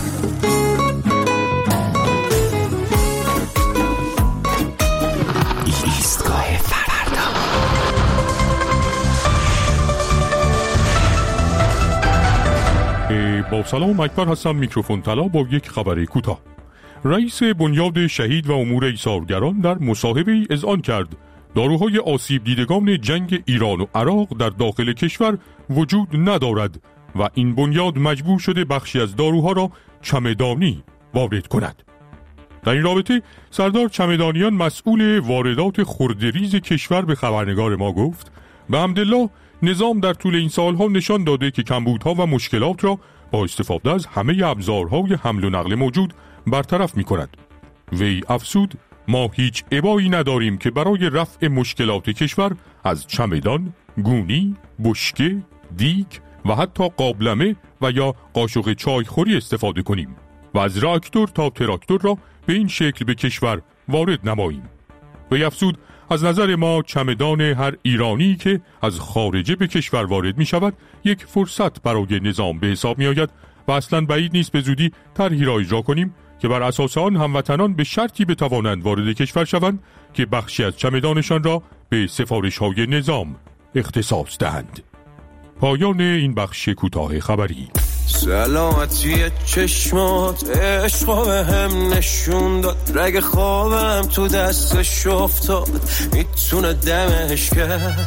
ایستگاه فردا. با سلام اکبر هستم، میکروفون طلا با یک خبر کوتاه. رئیس بنیاد شهید و امور ایثارگران در مصاحبه‌ای اذعان کرد داروهای آسیب دیدگان جنگ ایران و عراق در داخل کشور وجود ندارد و این بنیاد مجبور شده بخشی از داروها را چمدانی وارد کند. در این رابطه سردار چمدانیان مسئول واردات خردریز کشور به خبرنگار ما گفت به حمدالله نظام در طول این سالها نشان داده که کمبودها و مشکلات را با استفاده از همه ابزارهای حمل و نقل موجود برطرف می کند. وی افزود ما هیچ ابایی نداریم که برای رفع مشکلات کشور از چمدان، گونی، بشکه، دیگ و حتی قابلمه و یا قاشق چایخوری استفاده کنیم و از راکتور تا تراکتور را به این شکل به کشور وارد نماییم. وی افزود از نظر ما چمدان هر ایرانی که از خارجه به کشور وارد می شود یک فرصت برای نظام به حساب می آید و اصلا بعید نیست به زودی طرحی را اجرا کنیم که بر اساس آن هموطنان به شرطی بتوانند وارد کشور شوند که بخشی از چمدانشان را به سفارش‌های نظام اختصاص دهند. پایان این بخش کوتاه خبری. سلامتی چشمات عشقا به هم نشون داد، رگ خوابم تو دستش افتاد میتونه دمش کرد،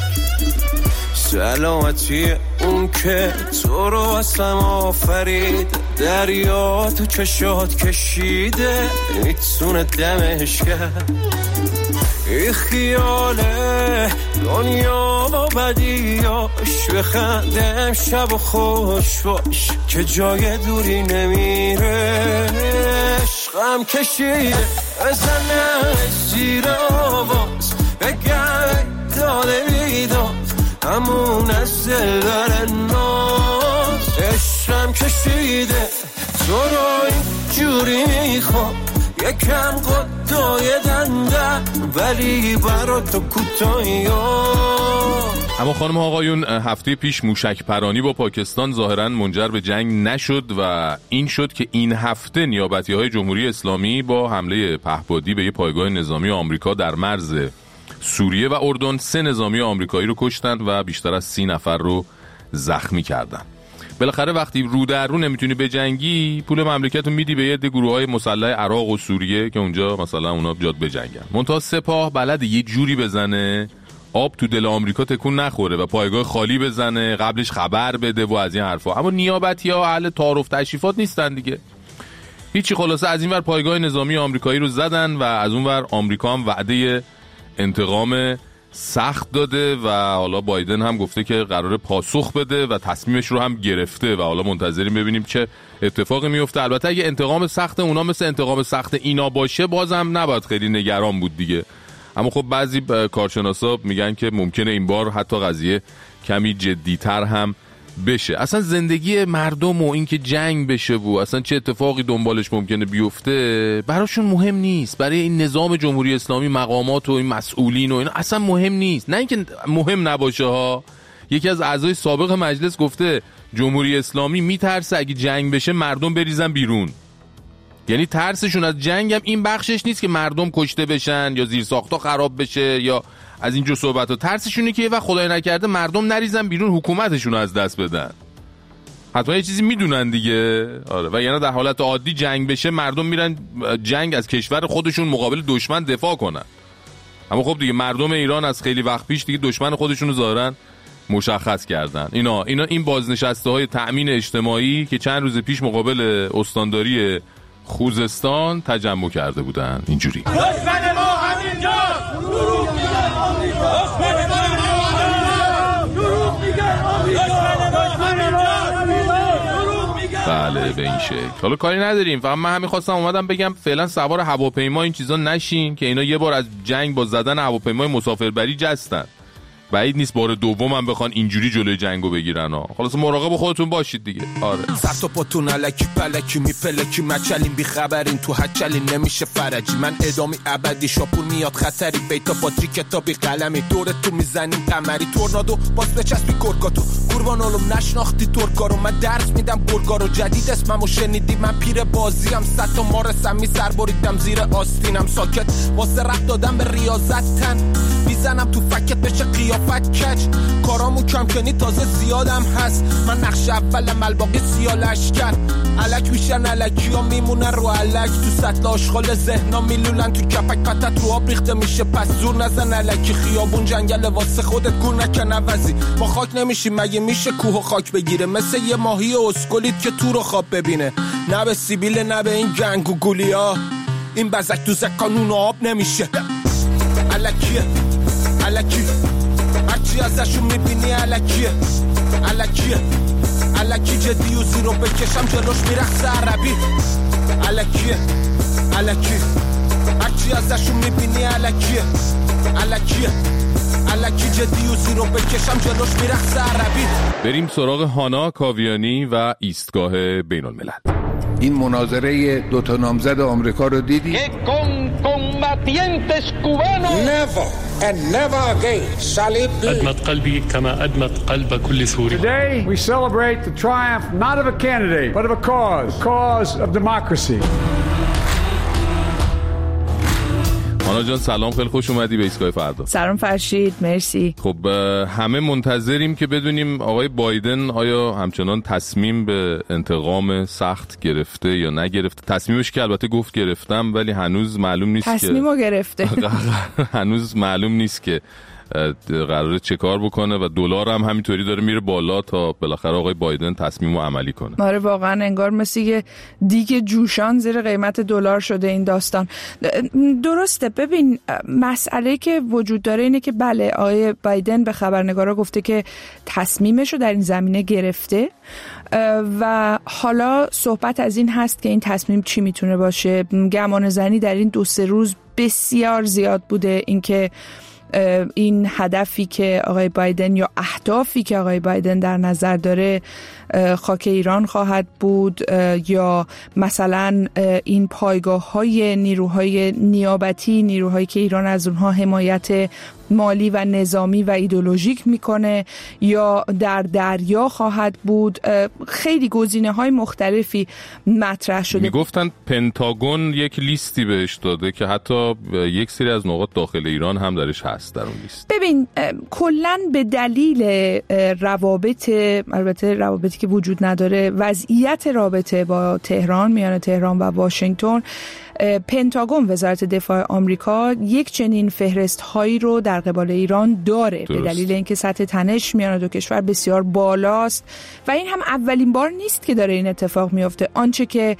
سلامتی اون که تو رو اصلا آفرید، دریا تو چشات کشیده میتونه دمش کرد، این خیاله دنیا با بدیاش، بخندم شب و خوش باش که جای دوری نمیره، عشقم کشیده بزنه زیر آواز، بگم داده بیداد همون از دل داره ناز، عشقم کشیده تو رو اینجوری میخوام، یکم قدای دنده ولی برا تو کوتاهی ها. اما خانم آقایون هفته پیش موشک پرانی با پاکستان ظاهراً منجر به جنگ نشد و این شد که این هفته نیابتی‌های جمهوری اسلامی با حمله پهپادی به یک پایگاه نظامی آمریکا در مرز سوریه و اردن 3 نظامی آمریکایی رو کشتند و بیشتر از 30 نفر رو زخمی کردند. بالاخره وقتی رو در رو نمیتونی بجنگی، پول مملکت رو میدی به یه گروه‌های مسلح عراق و سوریه که اونجا مثلا اونا بیاد بجنگن. منتها سپاه بلد یه جوری بزنه آب تو دل آمریکا تکون نخوره و پایگاه خالی بزنه، قبلش خبر بده و از این حرفا. اما نیابتی‌ها اهل تعارف تشریفات نیستن دیگه. هیچی، خلاصه از این ور پایگاه نظامی آمریکایی رو زدن و از اون ور آمریکا هم وعده انتقام سخت داده و حالا بایدن هم گفته که قراره پاسخ بده و تصمیمش رو هم گرفته و حالا منتظریم ببینیم چه اتفاقی میفته. البته اگه انتقام سخت اونا مثل انتقام سخت اینا باشه بازم نباید خیلی نگران بود دیگه، اما خب بعضی کارشناسا میگن که ممکنه این بار حتی قضیه کمی جدی‌تر هم بشه. اصلا زندگی مردم و اینکه جنگ بشه و اصلا چه اتفاقی دنبالش ممکنه بیفته براشون مهم نیست. برای این نظام جمهوری اسلامی مقامات و این مسئولین و اینا اصلا مهم نیست. نه اینکه مهم نباشه ها، یکی از اعضای سابق مجلس گفته جمهوری اسلامی میترسه اگه جنگ بشه مردم بریزن بیرون. یعنی ترسشون از جنگ هم این بخشش نیست که مردم کشته بشن یا زیرساخت‌ها خراب بشه یا از اینجور صحبت ها. ترسشونه که یه وقت خدای نکرده مردم نریزن بیرون حکومتشون رو از دست بدن. حتما یه چیزی میدونن دیگه. آره. و یعنی در حالت عادی جنگ بشه مردم میرن جنگ از کشور خودشون مقابل دشمن دفاع کنن. اما خب دیگه مردم ایران از خیلی وقت پیش دیگه دشمن خودشون رو ظاهرن مشخص کردن. این بازنشسته های تأمین اجتماعی که چند روز پیش مقابل استانداری خوزستان تجمع کرده بودن اینجوری. دشمن ما همینجا دروغ میگن آمریکا، بله به این شکل. حالا کاری نداریم، فقط من همین خواستم اومدم بگم فعلا سوار هواپیما این چیزا نشین که اینا یه بار از جنگ با زدن هواپیمای مسافربری جستن. بعید نیست بار دوم هم بخوان اینجوری جلوی جنگو بگیرن ها. خلاص مراقب خودتون باشید دیگه. آره سر تو پاتون الکی پلکی میپلکی مچلین بی خبرین تو هچلین نمیشه فرجی. من ادامی ابدی شاپور میاد خطری بیتا باتری کتابی قلمی دور تو میزنیم قمری تورنادو باز بچسبی کرکاتو قربان علوم نشناختی ترکارو. من درس میدم برگارو جدید اسممو شنیدی من پیر بازیم صد تا مارسم سر بریدم زیر آستینم ساکت واسه رفت دادم به ریاضت تن میزنم تو فکت بشه قیافت کج کارامو کم کنی تازه زیادم هست. من نقش اولم الباقی سیالش کرد علک میشن علکی ها میمونن رو علک تو سطل آشغال ذهنا میلولن تو کپک پتت رو آب ریخته میشه پس زور نزن علکی خیابون جنگل واسه خودت گور نکن عوضی. ما خاک نمیشیم مگه میشه کوه و خاک بگیره مثل یه ماهی اسکولیت که تو رو خواب ببینه. نه به سیبیل نه به این گنگ و گولیا این بزک تو زکانون آب نمیشه. علکیه علکی هرچی ازشون میبینی علکیه علکیه علکی جدی و زیرو بکشم جلوش میرخص عربی. علکیه علکی هرچی ازشون میبینی علکیه علکیه علکی جدی و زیرو بکشم جلوش میرخص عربی. بریم سراغ هانا کاویانی و ایستگاه بین الملل. این مناظره دوتا نامزد آمریکا رو دیدی؟ Never and never again shall it be. أدمت قلبي كما أدمت قلب كل سوري. Today we celebrate the triumph not of a candidate but of a cause of democracy. هانا جان سلام، خیلی خوش اومدی به ایستگاه فردا. سلام فرشید، مرسی. خب همه منتظریم که بدونیم آقای بایدن آیا همچنان تصمیم به انتقام سخت گرفته یا نگرفته. تصمیمش که البته گفت گرفتم ولی هنوز معلوم نیست تصمیمو گرفته. هنوز معلوم نیست که قراره چه کار بکنه و دلار هم همینطوری داره میره بالا تا بالاخره آقای بایدن تصمیمو عملی کنه. آره واقعا انگار مثل یه دیگه جوشان زیر قیمت دلار شده این داستان. درسته، ببین مسئله که وجود داره اینه که بله آقای بایدن به خبرنگارا گفته که تصمیمشو در این زمینه گرفته و حالا صحبت از این هست که این تصمیم چی میتونه باشه. گمان زنی در این 2-3 روز بسیار زیاد بوده اینکه این هدفی که آقای بایدن یا اهدافی که آقای بایدن در نظر داره خاک ایران خواهد بود یا مثلا این پایگاه‌های نیروهای نیابتی، نیروهایی که ایران از اونها حمایت مالی و نظامی و ایدئولوژیک میکنه یا در دریا خواهد بود. خیلی گزینه‌های مختلفی مطرح شده. میگفتن پنتاگون یک لیستی بهش داده که حتی یک سری از نقاط داخل ایران هم درش هست در اون لیست. ببین کلاً به دلیل البته روابطی که وجود نداره، وضعیت رابطه با تهران، میان تهران و واشنگتن، پنتاگون وزارت دفاع آمریکا یک چنین فهرست هایی رو در قبال ایران داره. درست. به دلیل اینکه سطح تنش میان دو کشور بسیار بالاست و این هم اولین بار نیست که داره این اتفاق میفته. آنچه که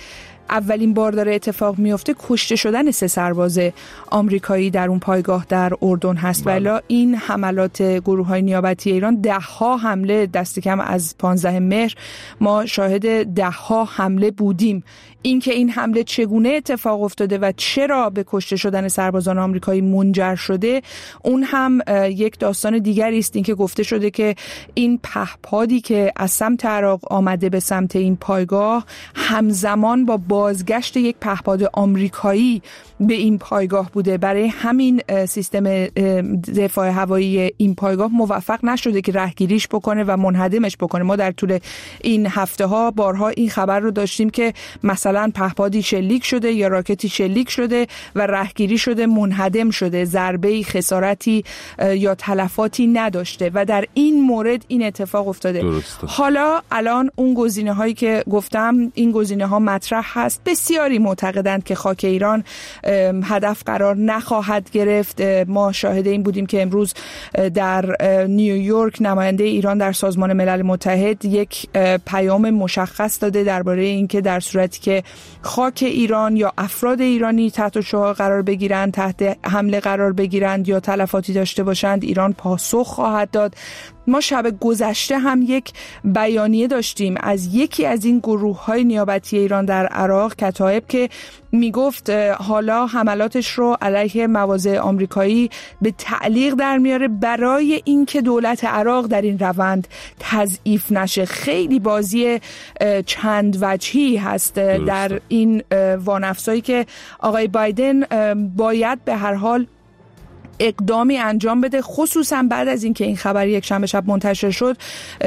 اولین بار داره اتفاق میفته کشته شدن 3 سرباز آمریکایی در اون پایگاه در اردن هست. ولی این حملات گروه‌های نیابتی ایران 10 حمله دست کم از 15 مهر ما شاهد 10 حمله بودیم. اینکه این حمله چگونه اتفاق افتاده و چرا به کشته شدن سربازان آمریکایی منجر شده اون هم یک داستان دیگری است. اینکه گفته شده که این پهپادی که از سمت عراق آمده به سمت این پایگاه همزمان با بازگشت یک پهپاد آمریکایی به این پایگاه بوده. برای همین سیستم دفاع هوایی این پایگاه موفق نشده که رهگیریش بکنه و منهدمش بکنه. ما در طول این هفته ها بارها این خبر رو داشتیم که مثلا پهپادی شلیک شده یا راکتی شلیک شده و رهگیری شده، منهدم شده، ضربه‌ای، خسارتی یا تلفاتی نداشته و در این مورد این اتفاق افتاده. درسته. حالا الان اون گزینه‌هایی که گفتم این گزینه‌ها مطرح هست. بسیاری معتقدند که خاک ایران هدف قرار نخواهد گرفت. ما شاهد این بودیم که امروز در نیویورک نماینده ایران در سازمان ملل متحد یک پیام مشخص داده درباره اینکه در صورتی که خاک ایران یا افراد ایرانی تحت شعاع قرار بگیرند، تحت حمله قرار بگیرند یا تلفاتی داشته باشند، ایران پاسخ خواهد داد. ما شب گذشته هم یک بیانیه داشتیم از یکی از این گروه‌های نیابتی ایران در عراق، کتایب، که میگفت حالا حملاتش رو علیه مواضع آمریکایی به تعلیق در میاره برای اینکه دولت عراق در این روند تضعیف نشه. خیلی بازی چند وجهی هست در این وانفسایی که آقای بایدن باید به هر حال اقدامی انجام بده، خصوصا بعد از اینکه این خبر یک شنبه شب منتشر شد.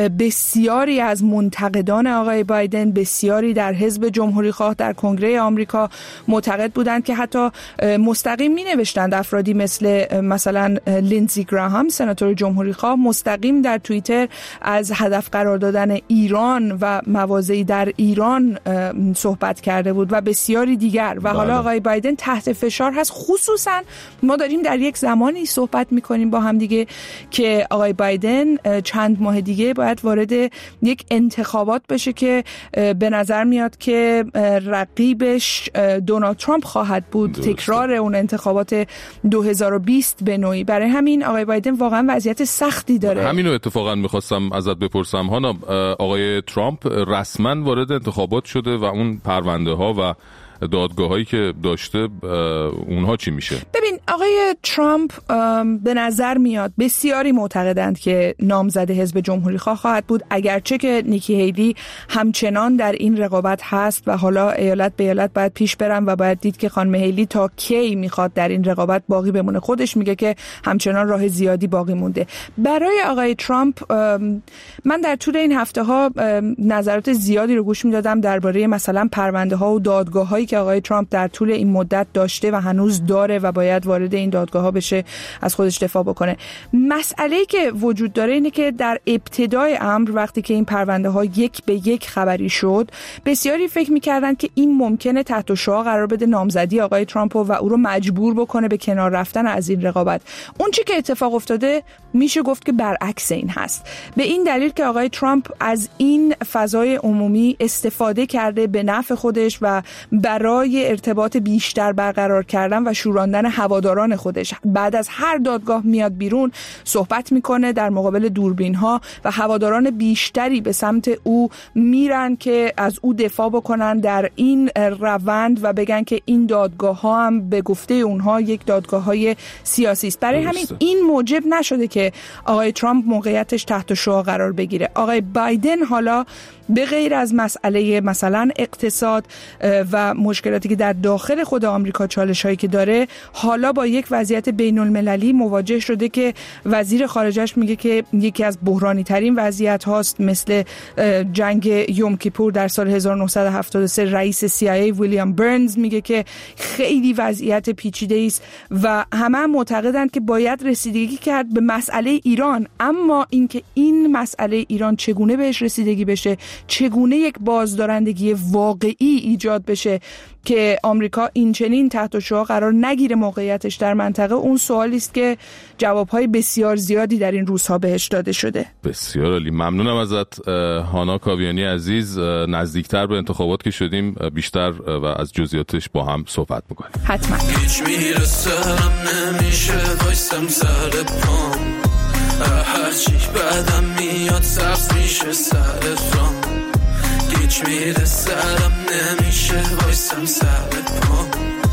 بسیاری از منتقدان آقای بایدن، بسیاری در حزب جمهوری خواه در کنگره آمریکا معتقد بودند که حتی مستقیم می نوشتند افرادی مثلا لیندزی گراهام سناتور جمهوری خواه مستقیم در توییتر از هدف قرار دادن ایران و مواضعی در ایران صحبت کرده بود و بسیاری دیگر و حالا آقای بایدن تحت فشار هست. خصوصا ما داریم در یک زمانی صحبت میکنیم با هم دیگه که آقای بایدن چند ماه دیگه باید وارد یک انتخابات بشه که به نظر میاد که رقیبش دونالد ترامپ خواهد بود. تکرار اون انتخابات 2020 به نوعی. برای همین آقای بایدن واقعا وضعیت سختی داره. همینو اتفاقا میخواستم ازت بپرسم هانا، آقای ترامپ رسما وارد انتخابات شده و اون پرونده ها و دادگاهایی که داشته اونها چی میشه؟ ببین آقای ترامپ به نظر میاد بسیاری معتقدند که نامزد حزب جمهوری خواه خواهد بود، اگرچه که نیکی هیلی همچنان در این رقابت هست و حالا ایالت به ایالت باید پیش برن و باید دید که خانم هیلی تا کی میخواد در این رقابت باقی بمونه. خودش میگه که همچنان راه زیادی باقی مونده. برای آقای ترامپ من در طول این هفته ها نظرات زیادی رو گوش میدادم درباره مثلا پرونده ها و دادگاه هایی که آقای ترامپ در طول این مدت داشته و هنوز داره و باید وارد این دادگاه ها بشه، از خودش دفاع بکنه. مسئله‌ای که وجود داره اینه که در ابتدای امر وقتی که این پرونده ها یک به یک خبری شد، بسیاری فکر می‌کردن که این ممکنه تحت شعاع قرار بده نامزدی آقای ترامپ و او رو مجبور بکنه به کنار رفتن از این رقابت. اون چیزی که اتفاق افتاده میشه گفت که برعکس این هست، به این دلیل که آقای ترامپ از این فضای عمومی استفاده کرده به نفع خودش و برای ارتباط بیشتر برقرار کردن و شوراندن هواداران خودش. بعد از هر دادگاه میاد بیرون، صحبت میکنه در مقابل دوربین ها و هواداران بیشتری به سمت او میرن که از او دفاع بکنن در این روند و بگن که این دادگاه ها هم به گفته اونها یک دادگاه های سیاسی است. برای همین این موجب نشده که آقای ترامپ موقعیتش تحت شعاع قرار بگیره. آقای بایدن حالا به غیر از مسئله مثلا اقتصاد و مشکلاتی که در داخل خود آمریکا، چالش‌هایی که داره، حالا با یک وضعیت بین‌المللی مواجه شده که وزیر خارجه‌اش میگه که یکی از بحرانی ترین وضعیت هاست، مثل جنگ یوم کیپور در سال 1973. رئیس CIA ویلیام برنز میگه که خیلی وضعیت پیچیده است و همه معتقدند که باید رسیدگی کرد به مسئله ایران. اما اینکه این مسئله ایران چگونه بهش رسیدگی بشه، چگونه یک بازدارندگی واقعی ایجاد بشه که آمریکا این چنین تحت شعاع قرار نگیره موقعیتش در منطقه، اون سوالی است که جوابهای بسیار زیادی در این روزها بهش داده شده. بسیار عالی، ممنونم ازت هانا کاویانی عزیز. نزدیکتر به انتخابات که شدیم بیشتر و از جزئیاتش با هم صحبت می‌کنیم. حتما. هیچ میرسم نمیشه وایسم سر پام، هرچی بعدم میاد سبز میشه سر رام، هیچ میرسم نمیشه وایسم سر پام،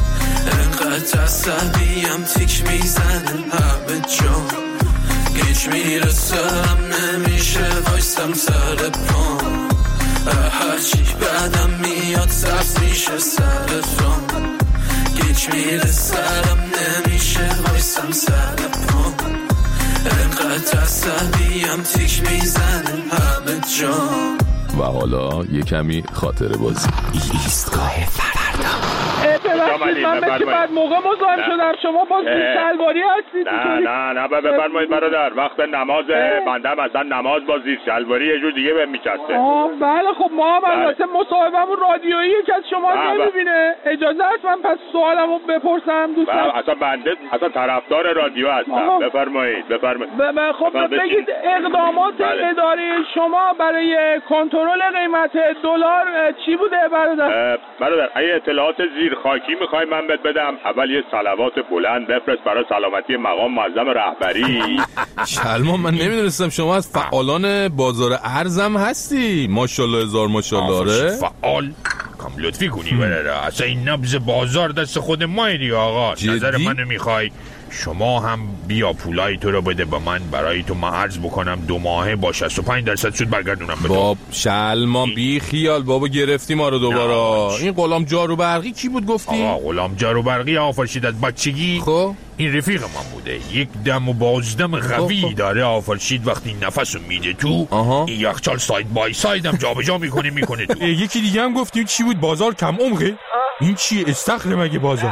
انقدر عصبیم تیک میزنه همه جام، هیچ میرسم نمیشه وایسم سر پام، هرچی بعدم میاد سبز میشه سر رام، هیچ میرسم نمیشه وایسم سر پام، انقدر عصبیم تیک میزنه همه جام. و حالا یه کمی خاطره بازی. ایستگاه فردا. ببخشید من مثل بعد موقع مزاحم شدم، شما باز شلواری هستید؟ نه بفرمایید برادر، وقت نماز بنده مثلا نماز با زیر شلواری یه جور دیگه بهم میچسته. بله خب ما هم البته مصاحبهمون رادیویی که از شما نمیبینه. اجازه هست من پس سوالمو بپرسم دوستان؟ اصلا بنده اصلا طرفدار رادیو هستم. بفرمایید. خب بگید اقدامات اداری شما برای کنترل قیمت دلار چی بوده برادر؟ اگه اطلاعات زیر خاکی میخوای من بهت بدم، اول یه صلوات بلند بفرست برای سلامتی مقام معظم رهبری. شلمان من نمیدونستم شما از فعالان بازار ارزم هستی. ماشاءالله هزار ماشاءالله. فعال کم لطفی کنی برادر، اصلا این نبض بازار دست خود ما دیگه آقا. نظر منو میخوای شما هم بیا پولای تو رو بده به من، برای تو من عرض بکنم 2 ماهه با 65% سود برگردونم به تو. باب شلمان بی خیال بابا، گرفتی ما رو دوباره. این غلام جاروبرقی کی بود گفتی؟ آقا غلام جاروبرقی آفرشید از بچگی. خب این رفیق من بوده، یک دم و بازدم قوی داره. آفرشید وقتی نفسو میده تو این یخچال ساید بای سایدم جابجا میکنه تو. یکی دیگه هم گفتی چی بود؟ بازار کم عمقه؟ این چیه؟ استخر مگه بازار؟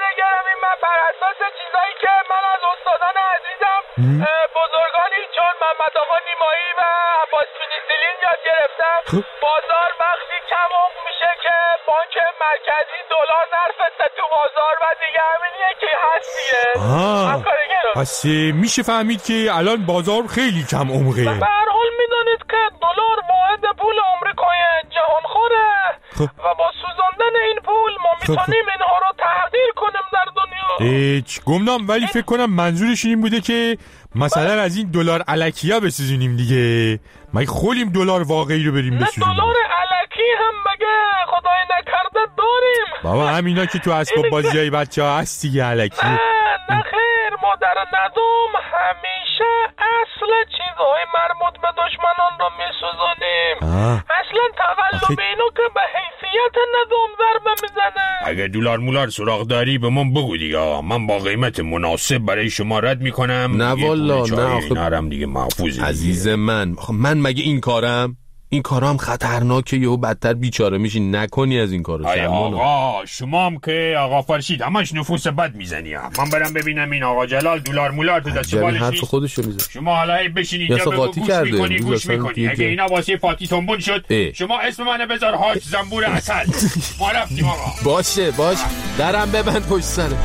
بزرگانی چون محمد آقا نیمایی و عباس فینیسیلین یاد گرفتم. بازار وقتی کم عمق میشه که بانک مرکزی دلار نرفسته تو بازار و دیگه همینیه که هست دیگه. پس میشه فهمید که الان بازار خیلی کم عمقه. به هر حال میدونید که دلار واحد پول آمریکای جهان خوره و با سوزاندن این پول ما میتونیم اینها رو تغییر کنیم در دنیا. گمنام، ولی فکر کنم منظورش این بوده که مثلا از این دلار الکیا بسوزونیم دیگه. ما خولیم دلار واقعی رو بریم بسوزونیم. دلار الکی هم مگه خدای نکرده داریم. بابا همینا که تو اسباب بازیای بچه‌ها هست دیگه الکی. نه خیر، ما در نظام همیشه اصل چیزهای مربوط به دشمنان رو میسوزونیم. اصلا تقلب اینو که به حیثیت نظام ضربه میزنه. اگه دلار مولار سراغ داری به من بگو دیگه، من با قیمت مناسب برای شما رد میکنم. نه والا نه آخه دیگه محفوظ عزیز من مگه این کارم؟ این کارا هم خطرناکه، یهو بدتر بیچاره میشی. نکنی از این کارو. آقا شما هم که آقا فرشید همش نفوس بد میزنی. من برم ببینم این آقا جلال دلار مولار تو دست بالش حرف خودشو میزنه. شما حالا بشینید یا گوش میکنی. اگه اینا واسه فاتی تنبون شد شما اسم منو بذار حاج زنبور عسل. ما رفتیم آقا. باشه درم ببند پشت سره.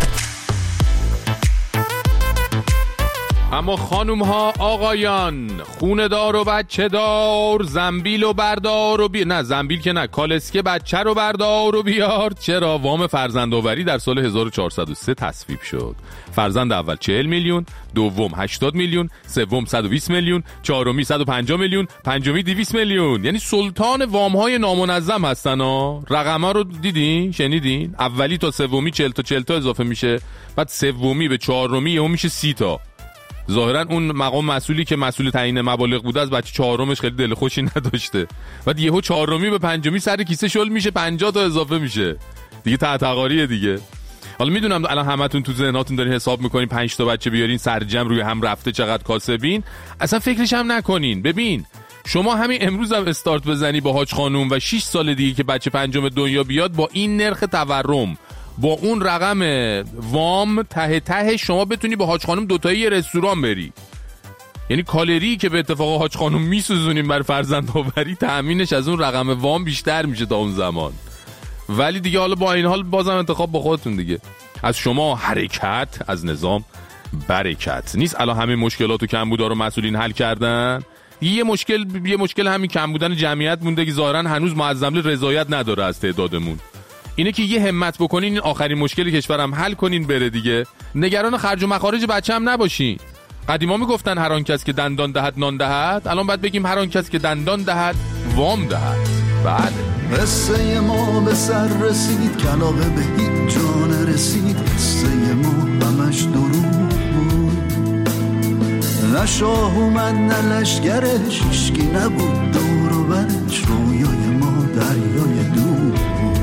اما خانوم ها آقایان، خونه دار و بچه دار، زنبیل و بردار و نه زنبیل که نه، کالسکه بچه رو بردار و بیار. چرا؟ وام فرزندآوری در سال 1403 تصویب شد. فرزند اول 40 میلیون، دوم 80 میلیون، سوم 120 میلیون، چهارمی 150 میلیون، پنجمی 200 میلیون. یعنی سلطان وام های نامنظم هستن ها. رقما رو دیدین؟ شنیدین؟ اولی تا سومی 40 تا اضافه میشه، بعد سومی به چهارمی اون میشه 30 تا. ظاهرا اون مقام مسئولی که مسئول تعیین مبالغ بوده از بچه چهارمش خیلی دل خوشی نداشته. بعد یهو چهارمی به پنجمی سر کیسه شل میشه، 50 تا اضافه میشه دیگه. تحتقاریه دیگه. حالا میدونم الان همتون تو ذهناتون دارین حساب میکنین 5 تا بچه بیارین سرجم روی هم رفته چقدر کاسبین. اصلا فکرش هم نکنین. ببین شما همین امروز هم استارت بزنی با حاج خانوم و 6 سال دیگه که بچه پنجم دنیا بیاد، با این نرخ تورم، با اون رقم وام، ته شما بتونی با حاج خانم دوتایی یه رستوران بری. یعنی کالری که به اتفاق حاج خانم میسوزونیم بر فرزندآوری تأمینش از اون رقم وام بیشتر میشه تا اون زمان. ولی دیگه حالا با این حال بازم انتخاب با خودتون دیگه. از شما حرکت، از نظام برکت. نیست الان همه مشکلات و کمبودا رو مسئولین حل کردن؟ یه مشکل همین کم بودن جمعیت مونده که ظاهرا هنوز معظم رضایت نداره از تعدادمون. اینه که یه همت بکنین این آخرین مشکل کشورم حل کنین بره دیگه. نگران خرج و مخارج بچه‌ام نباشین. قدیما میگفتن هر آن کس که دندان دهد نان دهد، الان باید بگیم هر آن کس که دندان دهد وام دهد. بله. قصه ما به سر رسید، کلاغه به هیچ جا نرسید. قصه ما همش دروغ بود، نه شاه اومد نه لشگرش، هیچکی نبود دور و برش. رویای ما دریای دور بود.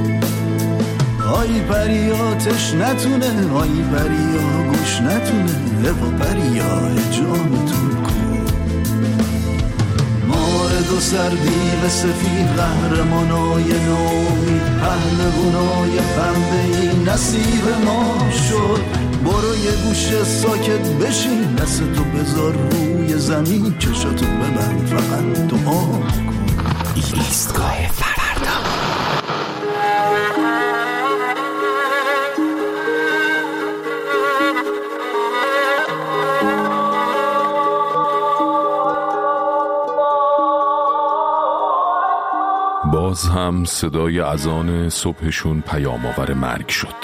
آی پریاتش نتونه، آی پریا گوش نتونه، و پریا جانتون کن. مارد و سردی و سفید، قهرمانای نومید، پهلوانای پنبه‌ای نصیب ما شد. برو یه گوشه ساکت بشین، دستتو بذار روی زمین، چشاتو ببند فقط دعا کن. ایستگاه فردا. باز هم صدای اذان صبحشون پیام‌آور مرگ شد.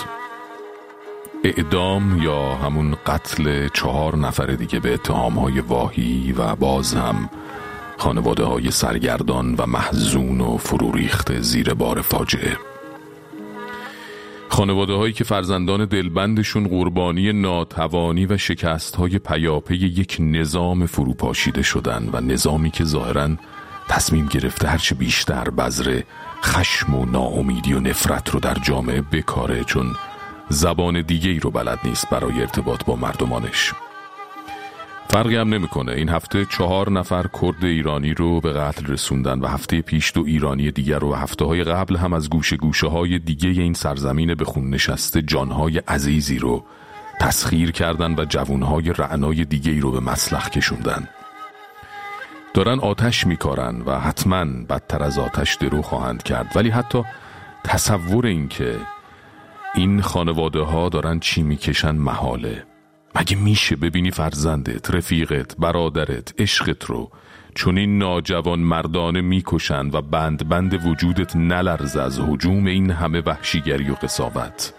اعدام یا همون قتل 4 نفر دیگه به اتهام‌های واهی و باز هم خانواده‌های سرگردان و محزون و فرو ریخته زیر بار فاجعه. خانواده‌هایی که فرزندان دلبندشون قربانی ناتوانی و شکست‌های پیاپی یک نظام فروپاشیده شدن و نظامی که ظاهراً تصمیم گرفته هرچه بیشتر بذر خشم و ناامیدی و نفرت رو در جامعه بکاره، چون زبان دیگه‌ای رو بلد نیست برای ارتباط با مردمانش. فرقی هم نمی‌کنه. این هفته 4 نفر کرد ایرانی رو به قتل رسوندن و هفته پیش 2 ایرانی دیگر رو و هفته‌های قبل هم از گوشه‌های دیگه این سرزمین به خون نشسته جانهای عزیزی رو تسخیر کردن و جوانهای رعنای دیگه‌ای رو به مسلخ کشوندن. دارن آتش میکارن و حتما بدتر از آتش درو خواهند کرد، ولی حتی تصور این که این خانواده ها دارن چی میکشن محاله. مگه میشه ببینی فرزندت، رفیقت، برادرت، عشقت رو چون این ناجوان مردانه میکشن و بند وجودت نلرزه از هجوم این همه وحشیگری و قساوت؟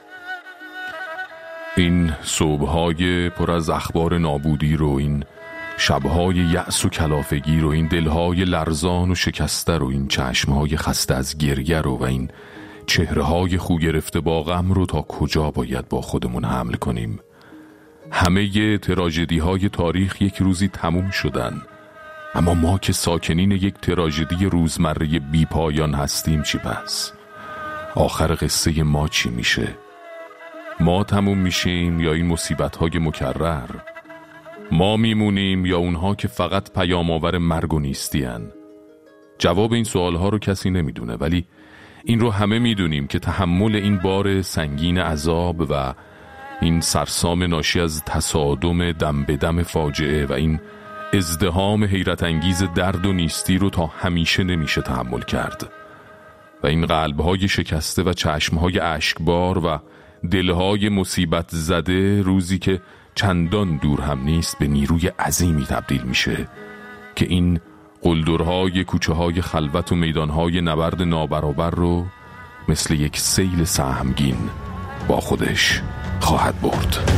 این صبحهای پر از اخبار نابودی رو، این شبهای یأس و کلافگی رو، این دلهای لرزان و شکسته رو، این چشمهای خسته از گریه رو و این چهرههای خو گرفته با غم رو تا کجا باید با خودمون حمل کنیم؟ همه تراژدی‌های تاریخ یک روزی تموم شدن، اما ما که ساکنین یک تراژدی روزمره بی پایان هستیم چی پس؟ آخر قصه ما چی میشه؟ ما تموم میشیم یا این مصیبت‌های مکرر؟ ما میمونیم یا اونها که فقط پیام‌آور مرگ و نیستی هن؟ جواب این سوالها رو کسی نمیدونه، ولی این رو همه میدونیم که تحمل این بار سنگین عذاب و این سرسام ناشی از تصادم دم به دم فاجعه و این ازدحام حیرت انگیز درد و نیستی رو تا همیشه نمیشه تحمل کرد و این قلب‌های شکسته و چشم‌های اشکبار و دلهای مصیبت زده روزی که چندان دور هم نیست به نیروی عظیمی تبدیل میشه که این قلدرهای کوچه‌های خلوت و میدانهای نبرد نابرابر رو مثل یک سیل سهمگین با خودش خواهد برد.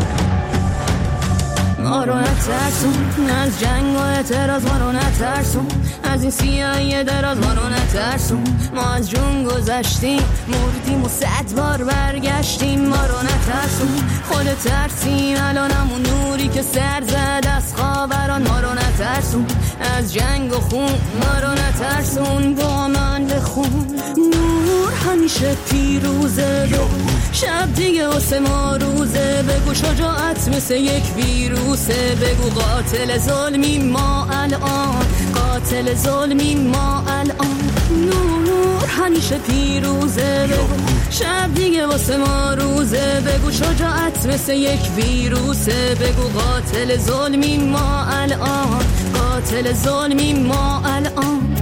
ما رو نترسون از جنگ و اعتراض، ما رو نترسون از این سیاهی دراز، ما رو نترسون. ما از جون گذشتیم، مردیم و 100 بار برگشتیم. ما رو نترسون، خود ترسیم الان همون نوری که سر زد از خاوران. ما رو نترسون از جنگ و خون، ما رو نترسون با من بخون. نور همیشه پیروزه، شب دیگه واسه ما روزه. بگو شجاعت مثل یک ویروسه، بگو قاتل ظلمی ما الان، قاتل ظلمی ما الان. نور همیشه پیروزه بگو شب دیگه واسه ما روزه بگو شجاعت مثل یک ویروسه بگو قاتل ظلمی ما الان قاتل ظلمی ما الان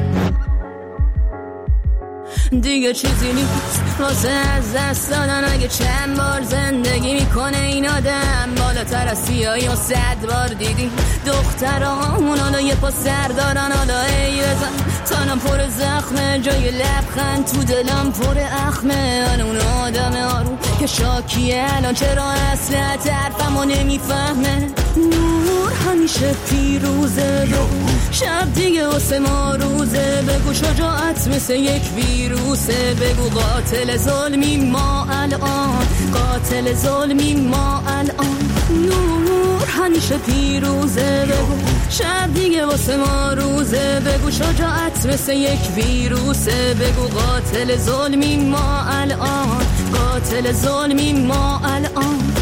دیگه چیزی نیست واسه از دست دادن اگه چند بار زندگی میکنه این آدم بالاتر از سیاهی و 100 بار دیدی دخترامون حالا یه پا سر دارن حالا ای بزن تنم پر زخمه جای لبخند تو دلم پر اخمه من اون آدم آروم که شاکیه الان چرا اصلا طرفمو نمیفهمه نور همیشه پیروزه بگو شب دیگه واسه ما روزه بگو شجاعت مثل یک ویروسه بگو قاتل ظلمی ما الان قاتل ظلمی ما الان نور همیشه پیروزه بگو شب دیگه واسه ما روزه بگو شجاعت مثل یک ویروسه بگو قاتل ظلمی ما الان قاتل ظلمی ما الان